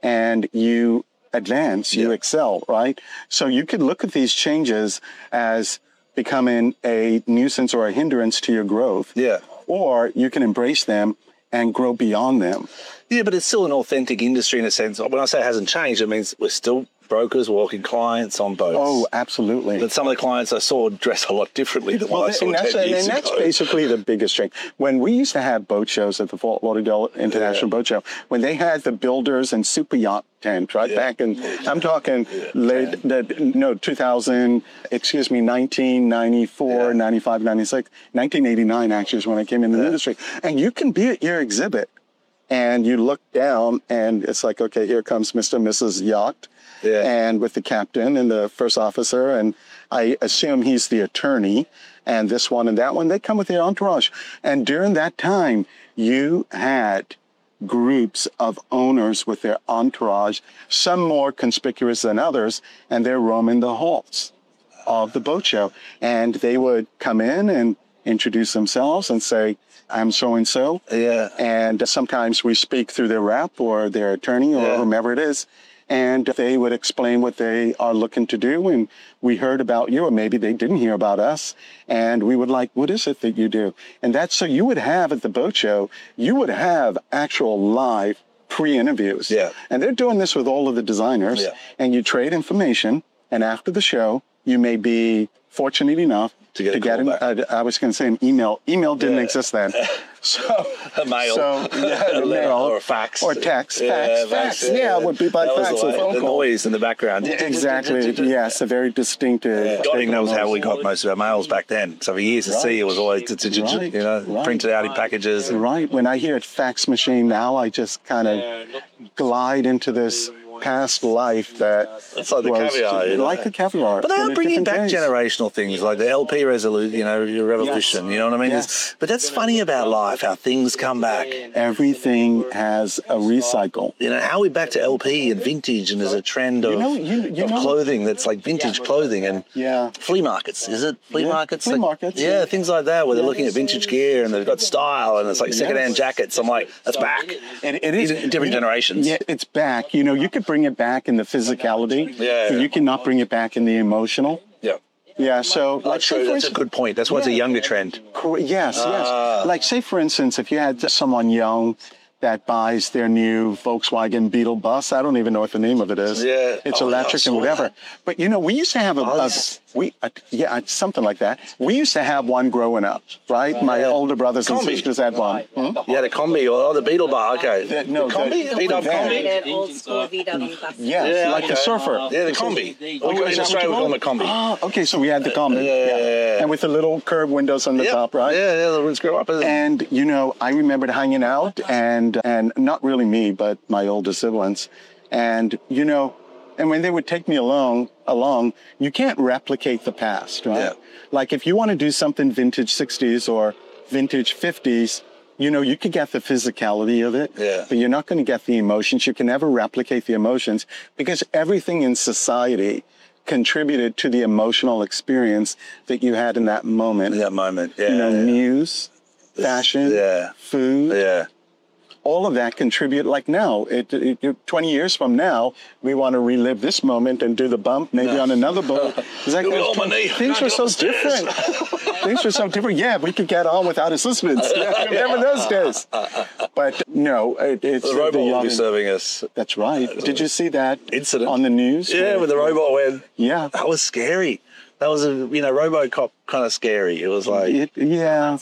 and you advance, you Yeah. excel, right? So you could look at these changes as becoming a nuisance or a hindrance to your growth. Yeah. Or you can embrace them and grow beyond them. Yeah, but it's still an authentic industry in a sense. When I say it hasn't changed, it means we're still brokers walking clients on boats. Oh, absolutely. But some of the clients I saw dress a lot differently than what I saw and that's, ten years and that's ago. basically the biggest change. When we used to have boat shows at the Fort Lauderdale International Yeah. Boat Show, when they had the builders and super yacht tent, right Yeah. back in, I'm talking late, the, no, two thousand, excuse me, nineteen ninety-four, Yeah. ninety-five, ninety-six, nineteen eighty-nine actually is when I came in the Yeah. industry. And you can be at your exhibit and you look down and it's like, okay, here comes Mister and Missus Yacht. Yeah. And with the captain and the first officer, and I assume he's the attorney, and this one and that one, they come with their entourage. And during that time, you had groups of owners with their entourage, some more conspicuous than others, and they're roaming the halls of the boat show. And they would come in and introduce themselves and say, I'm so-and-so. Yeah. And sometimes we speak through their rep or their attorney or Yeah. whomever it is. And they would explain what they are looking to do. And we heard about you, or maybe they didn't hear about us. And we would like, what is it that you do? And that's so you would have at the boat show, you would have actual live pre-interviews. Yeah. And they're doing this with all of the designers. Yeah. And you trade information. And after the show, you may be fortunate enough To get a get call an, back. I, I was going to say an email. Email didn't Yeah. exist then. So A mail. So, yeah, A a letter mail. or a fax. Or text. Yeah, fax. Fax. Yeah, it would be by That was fax the or way- phone the call. noise in the background. Exactly. Yes, a very distinctive. God knows how we noise. got most of our mails back then. So for years at sea, it was always t- t- t- Right. you know Right. printed out in packages. Right. When I hear fax machine now, I just kind of glide into this past life that It's like the was caviar, you know. like the caviar. But they in are a bringing different back days. generational things like the L P resolution, you know, your revolution. You know what I mean? Yes. It's- But that's funny about life, how things come back. Everything has a recycle. You know, how are we back to L P and vintage, and there's a trend of, know- you- you of know- clothing that's like vintage clothing and Yeah. flea markets. Is it flea Yeah, markets? flea Like- markets, Yeah, yeah. things like that where they're looking at vintage gear and they've got style and it's like secondhand jackets. I'm like, that's back. And it is In different generations. Yeah, it's back. You know, you could bring it back in the physicality. Yeah. But you cannot bring it back in the emotional. Yeah. Yeah. So, like, That's say true. for That's a instance- good point. That's why it's a younger trend. Cor- Yes, Ah. yes. Like, say, for instance, if you had someone young that buys their new Volkswagen Beetle bus, I don't even know what the name of it is. Yeah. It's Oh, electric I saw and whatever. that. But, you know, we used to have a, a Buzz. we, a, yeah, something like that. We used to have one growing up, right? My Yeah. older brothers and Combi. sisters had one. Hmm? Yeah, the combi or oh, the Beetle bar. Okay. The- no, the combi, the- the Beetle the- combi. An old school V W bus. Yes, Yeah, like the okay. surfer. Yeah, the combi. We Oh, call- is in that Australia, we what call you them a combi. Ah, okay, so we had the combi. Yeah, yeah, yeah. And with the little curved windows on the Yep. top, right? Yeah, yeah, the roots grow up. And you know, I remembered hanging out, and and not really me, but my older siblings, and you know, and when they would take me along, along, you can't replicate the past, right? Yeah. Like if you want to do something vintage sixties or vintage fifties, you know, you could get the physicality of it, Yeah. but you're not going to get the emotions. You can never replicate the emotions because everything in society contributed to the emotional experience that you had in that moment. in that moment. Yeah. You know, news, fashion, Yeah. food, Yeah. all of that contribute. Like now, it, it, it- twenty years from now, we want to relive this moment and do the bump maybe on another boat. It's like, You'll be on my knee. things Can't were get so upstairs. different. Things were so different. Yeah, we could get on without assistance. Remember those days? But no, it, it's The robot will young- be serving us. That's right. Did you see that Incident. on the news? Yeah, with the robot went. Yeah. That was scary. That was a, you know, RoboCop kind of scary. It was like, It, yeah.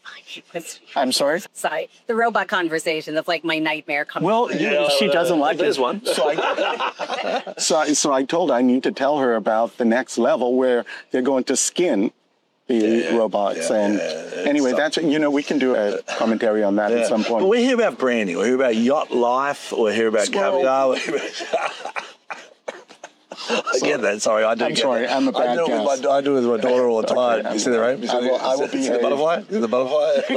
I'm sorry. Sorry, the robot conversation. That's like my nightmare. Con- Well, you know, she doesn't like there's it. one. So I, so, I, so I told her I need to tell her about the next level where they're going to skin the yeah, robots. yeah, and yeah, anyway, so- that's, you know, we can do a commentary on that yeah. at some point. But we're here about branding. We're here about yacht life. We're here about Squirrel. caviar. We're here about- I get that. Sorry, I do. I'm get sorry, that. I'm a I bad do, it with cast. my, I do it with my daughter all the time. Okay, you see that, right? You see I will- the- I will see behave. the butterfly? See the butterfly?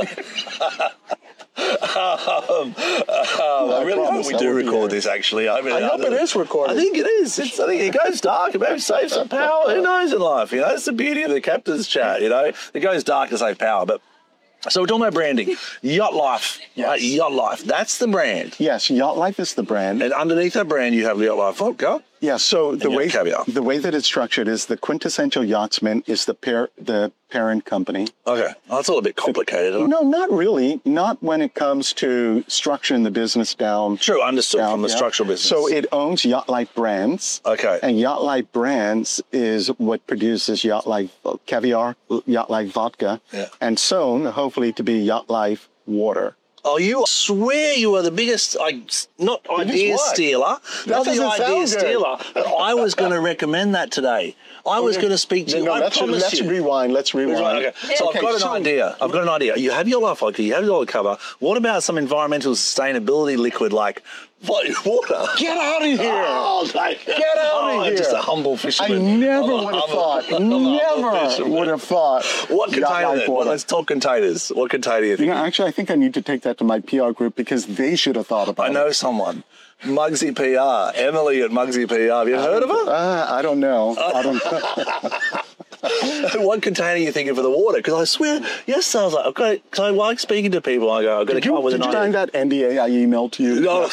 um, um, I really promise hope we I do will be record here. this. Actually, I, mean, I hope it is recorded. I think it is. It's, I think it goes dark. It maybe save some power. Who knows in life? You know, that's the beauty of the captain's chat. You know, it goes dark to save power, but So we're talking about branding. Yacht Life. Yes. Right? Yacht Life. That's the brand. Yes, Yacht Life is the brand. And underneath that brand, you have Yacht Life Vodka. Yeah, so the Yacht way Caviar. the way that it's structured is the Quintessential Yachtsman is the par- the parent company. Okay. Oh, that's all a bit complicated. Huh? No, not really. Not when it comes to structuring the business down. True, understood down, from the yeah. structural business. So it owns Yacht Life Brands. Okay. And Yacht Life Brands is what produces Yacht Life Caviar, Yacht Life Vodka, Yeah. and soon, hopefully, to be Yacht Life Water. Oh, you swear you are the biggest, like, not idea what? stealer, That not the doesn't idea sound good. stealer, but I was going to recommend that today. I was going to speak to you. No, I let's, promise let's you. rewind. Let's rewind. Right, okay. So Okay, I've got an so- idea. I've got an idea. You have your life vodka, you have your cover. What about some environmental sustainability liquid like water? Get out of here! Oh, like, Get out oh, of I'm here! just a humble I fisherman. never I'm a would have humble- thought. I'm a humble Never fisherman. would have thought. What Yacht container Life then? Well, Water. let's talk containers. What container do you You think? know, actually, I think I need to take that to my P R group because they should have thought about I it. know someone. Mugsy P R. Emily at Mugsy P R. Have you heard of her? Uh, I don't know. I don't know. What container are you thinking for the water? Because I swear, yesterday I was like, okay, because I like speaking to people. I go, I've got to Did come you, up with did an you idea. find that N D A I emailed to you? No.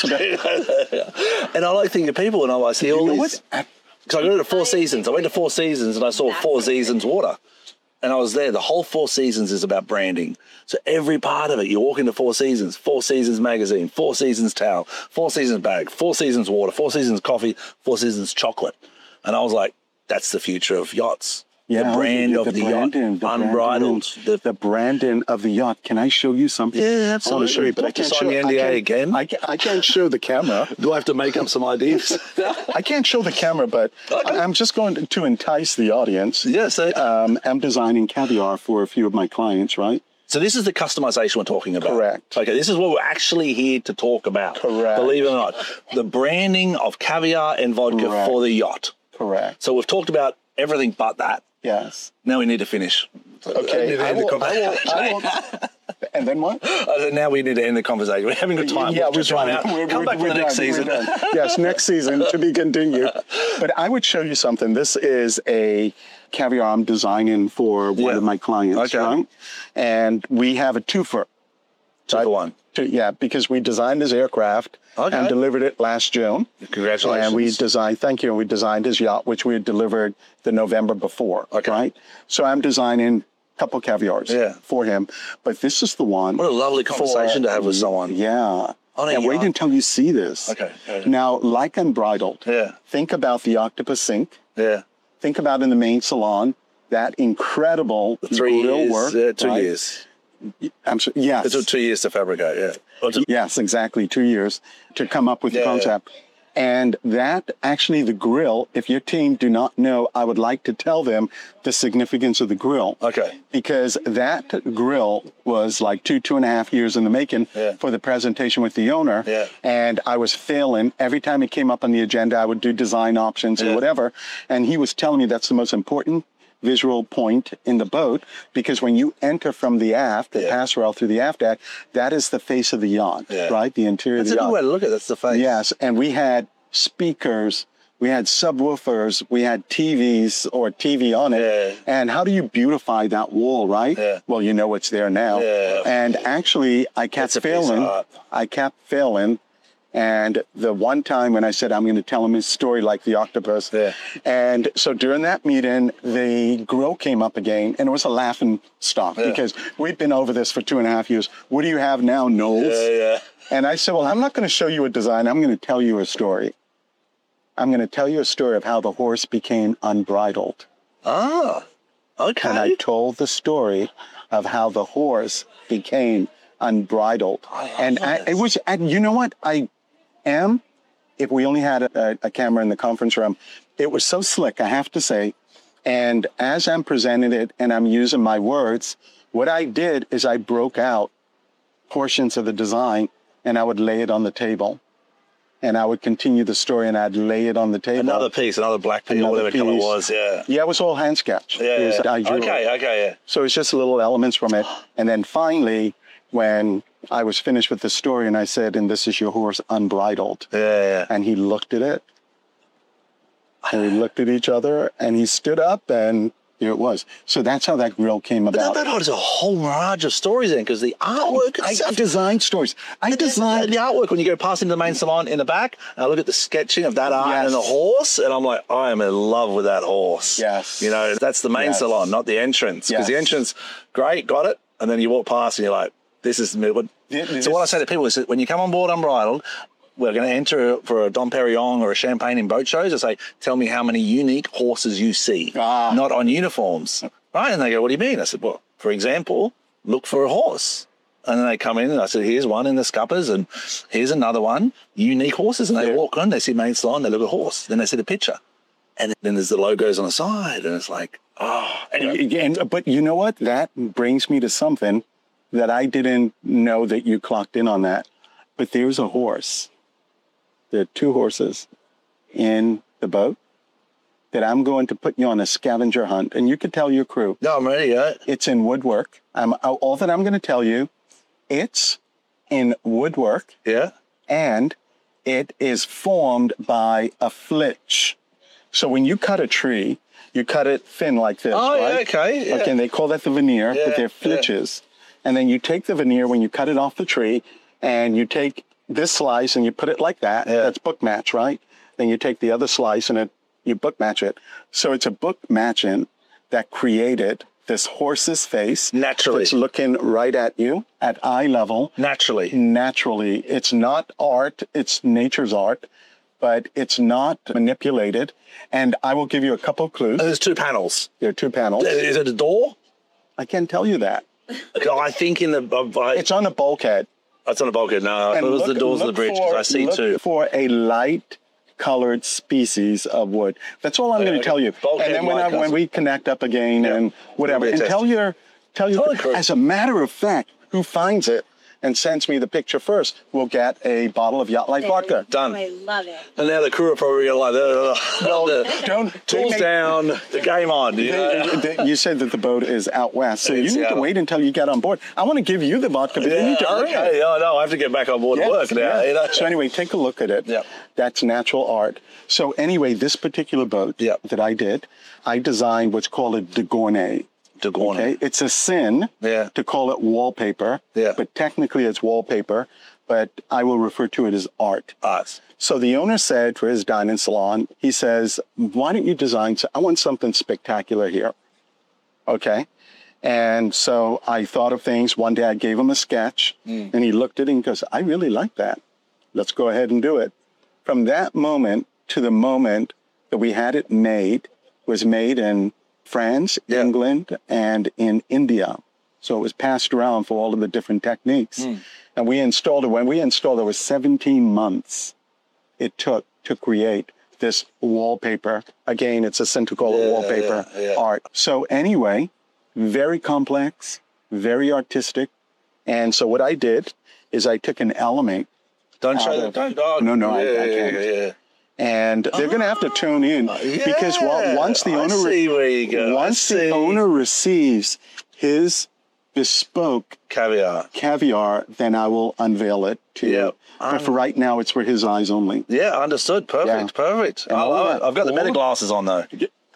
And I like thinking of people, and I like, see all You know these. what? Because I go to Four Seasons. I went to Four Seasons, and I saw Four Seasons water. And I was there. The whole Four Seasons is about branding. So every part of it, you walk into Four Seasons, Four Seasons magazine, Four Seasons towel, Four Seasons bag, Four Seasons water, Four Seasons coffee, Four Seasons chocolate. And I was like, that's the future of yachts. Yeah, the brand of the, yacht, branding, the unbridled. branding, The, the branding of the yacht. Can I show you something? Yeah, I want absolutely. to show you, but Do I I have to can't sign show the N D A I can't- again? I can't, I can't show the camera. Do I have to make up some ideas? I can't show the camera, but Okay. I'm just going to, to entice the audience. Yes. Yeah, so, Um, I'm designing caviar for a few of my clients, right? so this is the customization we're talking about. Correct. Okay, this is what we're actually here to talk about. Correct. Believe it or not. The branding of caviar and vodka Correct. for the yacht. Correct. So we've talked about everything but that. Yes. Now we need to finish. Okay. We need to I end the will, I will, conversation. I will, and then what? Uh, now we need to end the conversation. We're having a good time. Yeah, We'll we're just run done. out. We're- Come we're- back for we're the next done. We're season. done. Yes, next season to be continued. But I would show you something. This is a caviar I'm designing for one Yeah. of my clients, Okay. right? And we have a twofer. Two for one. Two- yeah, because we designed his aircraft Okay. and delivered it last June. Congratulations. And we designed, thank you, and we designed his yacht, which we had delivered the November before, Okay. right? So I'm designing a couple caviars Yeah. for him. But this is the one. What a lovely conversation for- to have with someone. Yeah. On a And wait yacht. until you see this. Okay, okay. Now, like Unbridled, Yeah. think about the octopus sink. Yeah. Think about in the main salon, that incredible Three grill years. work. Yeah, two right? years. I'm sorry, yes. It took two years to fabricate, yeah. Well, to- Yes, exactly. Two years to come up with Yeah, the concept. And that actually, the grill, if your team do not know, I would like to tell them the significance of the grill. Okay. Because that grill was like two, two and a half years in the making Yeah. for the presentation with the owner. Yeah. And I was failing. Every time it came up on the agenda, I would do design options Yeah. or whatever. And he was telling me that's the most important visual point in the boat, because when you enter from the aft, the Yeah. pass rail through the aft deck, that is the face of the yacht, Yeah. right? The interior That's of a the good yacht. way to look at it. That's the face. Yes, and we had speakers, we had subwoofers, we had T Vs or T V on it. Yeah. And how do you beautify that wall, right? Yeah. Well, you know what's there now. Yeah. And actually, I kept That's a piece of failing. art. I kept failing. And the one time when I said, I'm going to tell him his story like the octopus. Yeah. And so during that meeting, the grill came up again, and it was a laughing stock Yeah. because we'd been over this for two and a half years. What do you have now, Knowles? Yeah, yeah. And I said, well, I'm not going to show you a design. I'm going to tell you a story. I'm going to tell you a story of how the horse became unbridled. Ah, okay. And I told the story of how the horse became unbridled. And I, it was, and you know what? I am, if we only had a, a camera in the conference room, it was so slick, I have to say. And as I'm presenting it and I'm using my words, what I did is I broke out portions of the design and I would lay it on the table. And I would continue the story and I'd lay it on the table. Another piece, another black piece, or Another whatever color it piece. was, yeah. Yeah, it was all hand sketch. Yeah, It was- yeah. I drew it. Okay, okay, yeah. So it's just little elements from it. And then finally, when I was finished with the story and I said, and this is your horse unbridled. Yeah, yeah. And he looked at it. And we looked at each other and he stood up and Here it was. So that's how that grill came But about. that, that was a whole mirage of stories then, because the artwork I, I itself, designed stories. I designed the artwork when you go past into the main salon in the back, and I look at the sketching of that art Yes. and the horse, and I'm like, I am in love with that horse. Yes. You know, that's the main Yes. salon, not the entrance. Because the Yes. entrance, great, got it. And then you walk past and you're like, this is me. What- Th- So what I this- say to people is that when you come on board Unbridled, we're going to enter for a Dom Perignon or a champagne in boat shows. I say, tell me how many unique horses you see, Ah. not on uniforms. Right? And they go, what do you mean? I said, well, for example, look for a horse. And then they come in and I said, here's one in the scuppers and here's another one, unique horses. And they Yeah. walk on, they see main salon, they look at horse. Then they see the picture. And then there's the logos on the side. And it's like, oh. Anyway, And, but you know what? That brings me to something that I didn't know that you clocked in on that. But there's a horse. There are two horses in the boat that I'm going to put you on a scavenger hunt. And you could tell your crew. no, I'm ready. Yeah. It's in woodwork. I'm, all that I'm going to tell you, it's in woodwork Yeah. and it is formed by a flitch. So when you cut a tree, you cut it thin like this, Oh, yeah, right? okay, yeah. Okay, and they call that the veneer, Yeah, but they're yeah. flitches. And then you take the veneer when you cut it off the tree, and you take this slice and you put it like that. Yeah. That's book match, right? Then you take the other slice and it you book match it. So it's a book matching that created this horse's face. Naturally. It's looking right at you at eye level. Naturally. Naturally. It's not art, it's nature's art, but it's not manipulated. And I will give you a couple of clues. And there's two panels. There are two panels. Is it a door? I can't tell you that. I think in the uh, I- It's on a bulkhead. it's on a bulkhead. No, And it was look- the doors of the look bridge. for- I see look two. for a light colored species of wood. That's all I'm Okay, going to okay. tell you. Bulkhead And then when, light I, when colours. we connect up again Yeah. and whatever, We'll and be a tell test. your, tell your, Tell the crew. as a matter of fact, who finds it and sends me the picture first will get a bottle of Yacht Life vodka. Done. I love it. And now the crew are probably like, uh, Well, the don't tools they make- down, the game on. You know? They- they- You said that the boat is out west, so you It's need out. to wait until you get on board. I want to give you the vodka, but you need to earn it. okay. Oh, no, I have to get back on board Yes, at work now. yeah. You know? So anyway, take a look at it. Yep. That's natural art. So anyway, this particular boat Yep. that I did, I designed what's called a Degorne. Degorne. Okay, it's a sin Yeah. to call it wallpaper. Yeah. But technically, it's wallpaper. But I will refer to it as art. Arts. So the owner said for his dining salon, he says, "Why don't you design? I want something spectacular here." Okay. And so I thought of things. One day I gave him a sketch Mm. and he looked at it and goes, "I really like that. Let's go ahead and do it." From that moment to the moment that we had it made was made in France, Yeah. England, and in India. So it was passed around for all of the different techniques. Mm. And we installed it. When we installed it, it was seventeen months it took to create this wallpaper. Again, it's a Centicola Yeah, wallpaper yeah, yeah. art. So anyway, very complex, very artistic. And so what I did is I took an element Don't Out show of- them. Don't. Oh, No, no, I- yeah, I yeah, can't. Yeah, yeah. and they're going to have to tune in because wa- Yeah, once the I owner see where you go. I once the see. owner receives his bespoke Caviar. caviar, then I will unveil it to Yeah. you. But for right now, it's for his eyes only. Yeah, understood. Perfect. Yeah. Perfect. And I all love that- it. I've got the all better of- glasses on though.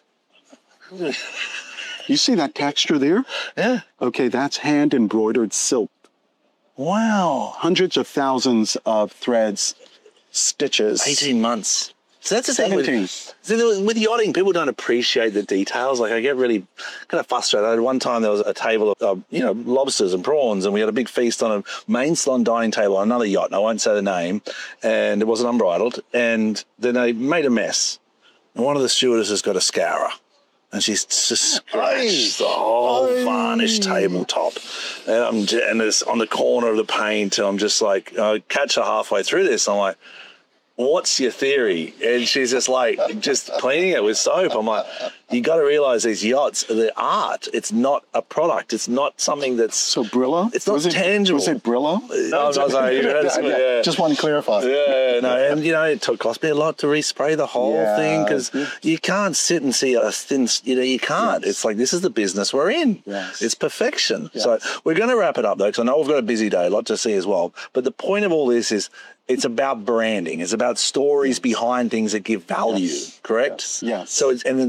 You see that texture there? Yeah. Okay, that's hand embroidered silk. Wow. Hundreds of thousands of threads, stitches. eighteen months. So that's the thing with, seventeen. see, with yachting, people don't appreciate the details. Like I get really kind of frustrated. I had one time there was a table of, uh, you know, lobsters and prawns, and we had a big feast on a main salon dining table on another yacht, and I won't say the name, and it wasn't Unbridled, and then they made a mess. And one of the stewardesses got a scourer, and she's just scratched the whole varnished tabletop. And, I'm j- and it's on the corner of the paint, and I'm just like, I catch her halfway through this, and I'm like, what's your theory? And she's just like, just cleaning it with soap. I'm like, you got to realize these yachts are the art. It's not a product. It's not something that's. So Brillo? It's not was it, tangible. Was it Brillo? No, no, sorry, you heard it, yeah. Just want to clarify. Yeah, no, and you know, it took, cost me a lot to respray the whole Yeah. thing because you can't sit and see a thin, you know, you can't. Yes. It's like, this is the business we're in. Yes. It's perfection. Yes. So we're going to wrap it up though, because I know we've got a busy day, a lot to see as well. But the point of all this is it's about branding. It's about stories behind things that give value, Yes. correct? Yes. Yes. So it's, and then the quality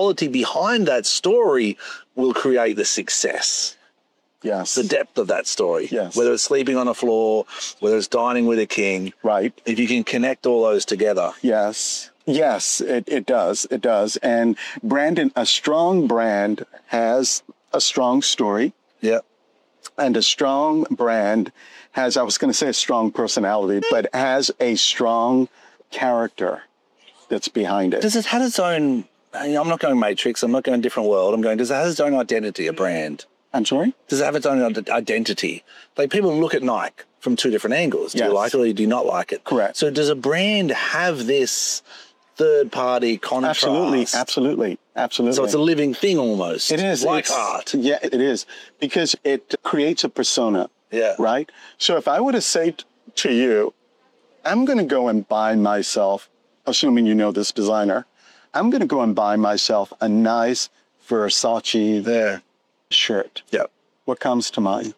quality behind that story will create the success. Yes. The depth of that story. Yes. Whether it's sleeping on the floor, whether it's dining with a king. Right. If you can connect all those together. Yes. Yes, it, it does. It does. And Brandon, a strong brand has a strong story. Yeah. And a strong brand has, I was going to say a strong personality, but has a strong character that's behind it. Does it have its own, I'm not going Matrix, I'm not going different world, I'm going, does it have its own identity, a brand? I'm sorry? Does it have its own identity? Like people look at Nike from two different angles. Do Yes. you like it or do you not like it? Correct. So does a brand have this third party contrast? Absolutely, absolutely, absolutely. So it's a living thing almost. It is. Like it's, art. Yeah, it is. Because it creates a persona. Yeah. Right? So if I were to say t- to you, I'm going to go and buy myself, assuming you know this designer, I'm going to go and buy myself a nice Versace There. shirt. Yep. What comes to mind?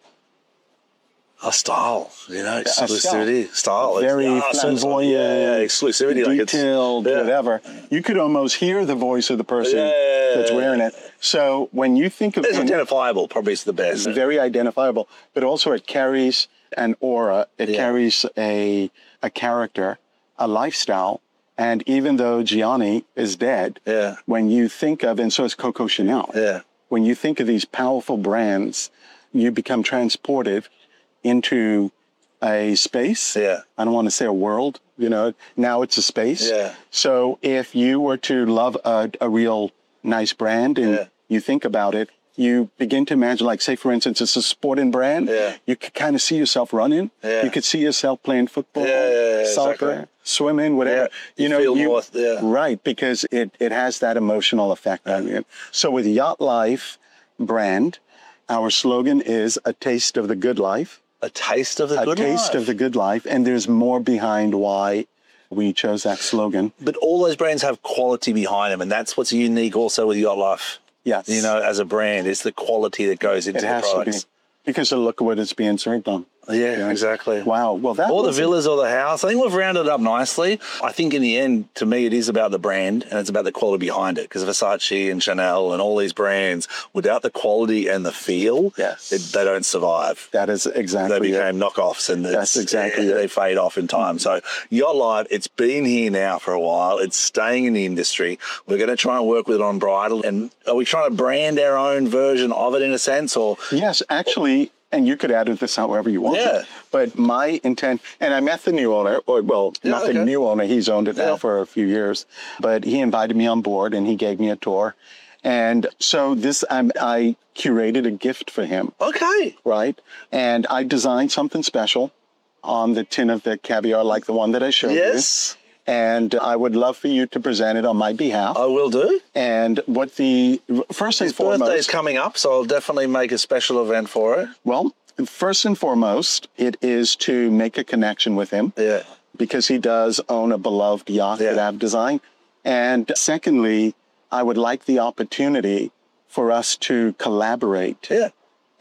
A style, you know, A style. exclusivity, style. It's- Very yeah, so it's- flamboyant, yeah, yeah, exclusivity, like it's- detailed, yeah. whatever. You could almost hear the voice of the person Yeah, yeah, that's yeah, wearing it. So when you think of It's and identifiable, probably is the best. it's very identifiable, but also it carries an aura. It Yeah. carries a a character, a lifestyle. And even though Gianni is dead, Yeah. when you think of, and so is Coco Chanel, Yeah. when you think of these powerful brands, you become transported into a space. Yeah. I don't want to say a world, you know, now it's a space. Yeah. So if you were to love a, a real nice brand and Yeah. you think about it, you begin to imagine, like, say, for instance, it's a sporting brand. Yeah. You could kind of see yourself running. Yeah. You could see yourself playing football, Yeah, yeah, yeah, soccer, exactly. swimming, whatever. Yeah. You feel more- yeah. Right, because it, it has that emotional effect on you. So with Yacht Life brand, our slogan is a taste of the good life. A taste of the A good taste life. of the good life. And there's more behind why we chose that slogan. But all those brands have quality behind them, and that's what's unique also with Yacht Life. Yes. You know, as a brand, it's the quality that goes into It the has to be. products. Because of look at what it's being served on. Yeah, exactly. Wow. Well, that Or the was- villas or the house. I think we've rounded it up nicely. I think in the end, to me, it is about the brand and it's about the quality behind it. Because Versace and Chanel and all these brands, without the quality and the feel, Yes. it, they don't survive. That is They exactly it. became knockoffs and That's it's- exactly they it. fade off in time. So Yacht Life, it's been here now for a while. It's staying in the industry. We're going to try and work with it on bridal. And are we trying to brand our own version of it in a sense? Or Yes, actually, and you could edit this however you want. Yeah. But my intent, and I met the new owner, or well, Yeah, not the okay. new owner, he's owned it Yeah. now for a few years, but he invited me on board and he gave me a tour. And so this, I'm, I curated a gift for him, okay. right? And I designed something special on the tin of the caviar, like the one that I showed you. Yes, And I would love for you to present it on my behalf. I will do. And what the, first and His birthday's foremost, coming up, so I'll definitely make a special event for it. well, first and foremost, it is to make a connection with him. Yeah. Because he does own a beloved yacht Yeah. that I've designed. And secondly, I would like the opportunity for us to collaborate. Yeah.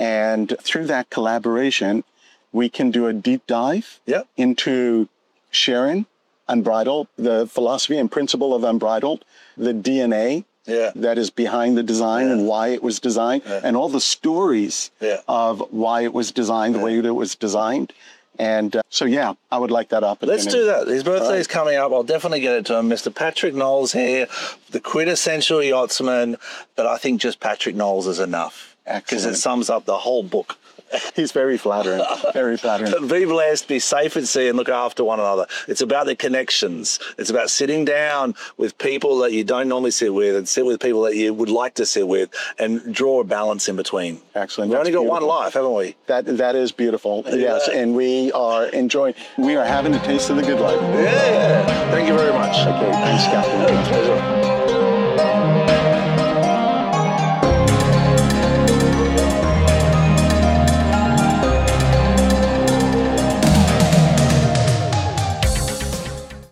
And through that collaboration, we can do a deep dive Yeah. into sharing Unbridled, the philosophy and principle of Unbridled, the D N A Yeah. that is behind the design Yeah. and why it was designed, Yeah. and all the stories Yeah. of why it was designed the way that it was designed. And uh, so, yeah, I would like that opportunity. Let's do that. His birthday's coming up. I'll definitely get it to him. Mister Patrick Knowles here, the quintessential yachtsman, but I think just Patrick Knowles is enough because it Excellent. sums up the whole book. He's very flattering, very flattering. Be blessed, be safe at sea, and look after one another. It's about the connections. It's about sitting down with people that you don't normally sit with and sit with people that you would like to sit with and draw a balance in between. Excellent. We've That's only got one beautiful. life, haven't we? That that is beautiful. Yes, Yeah. and we are enjoying. We are having a taste of the good life. Yeah. Thank you very much. Okay, thanks, Captain. Pleasure.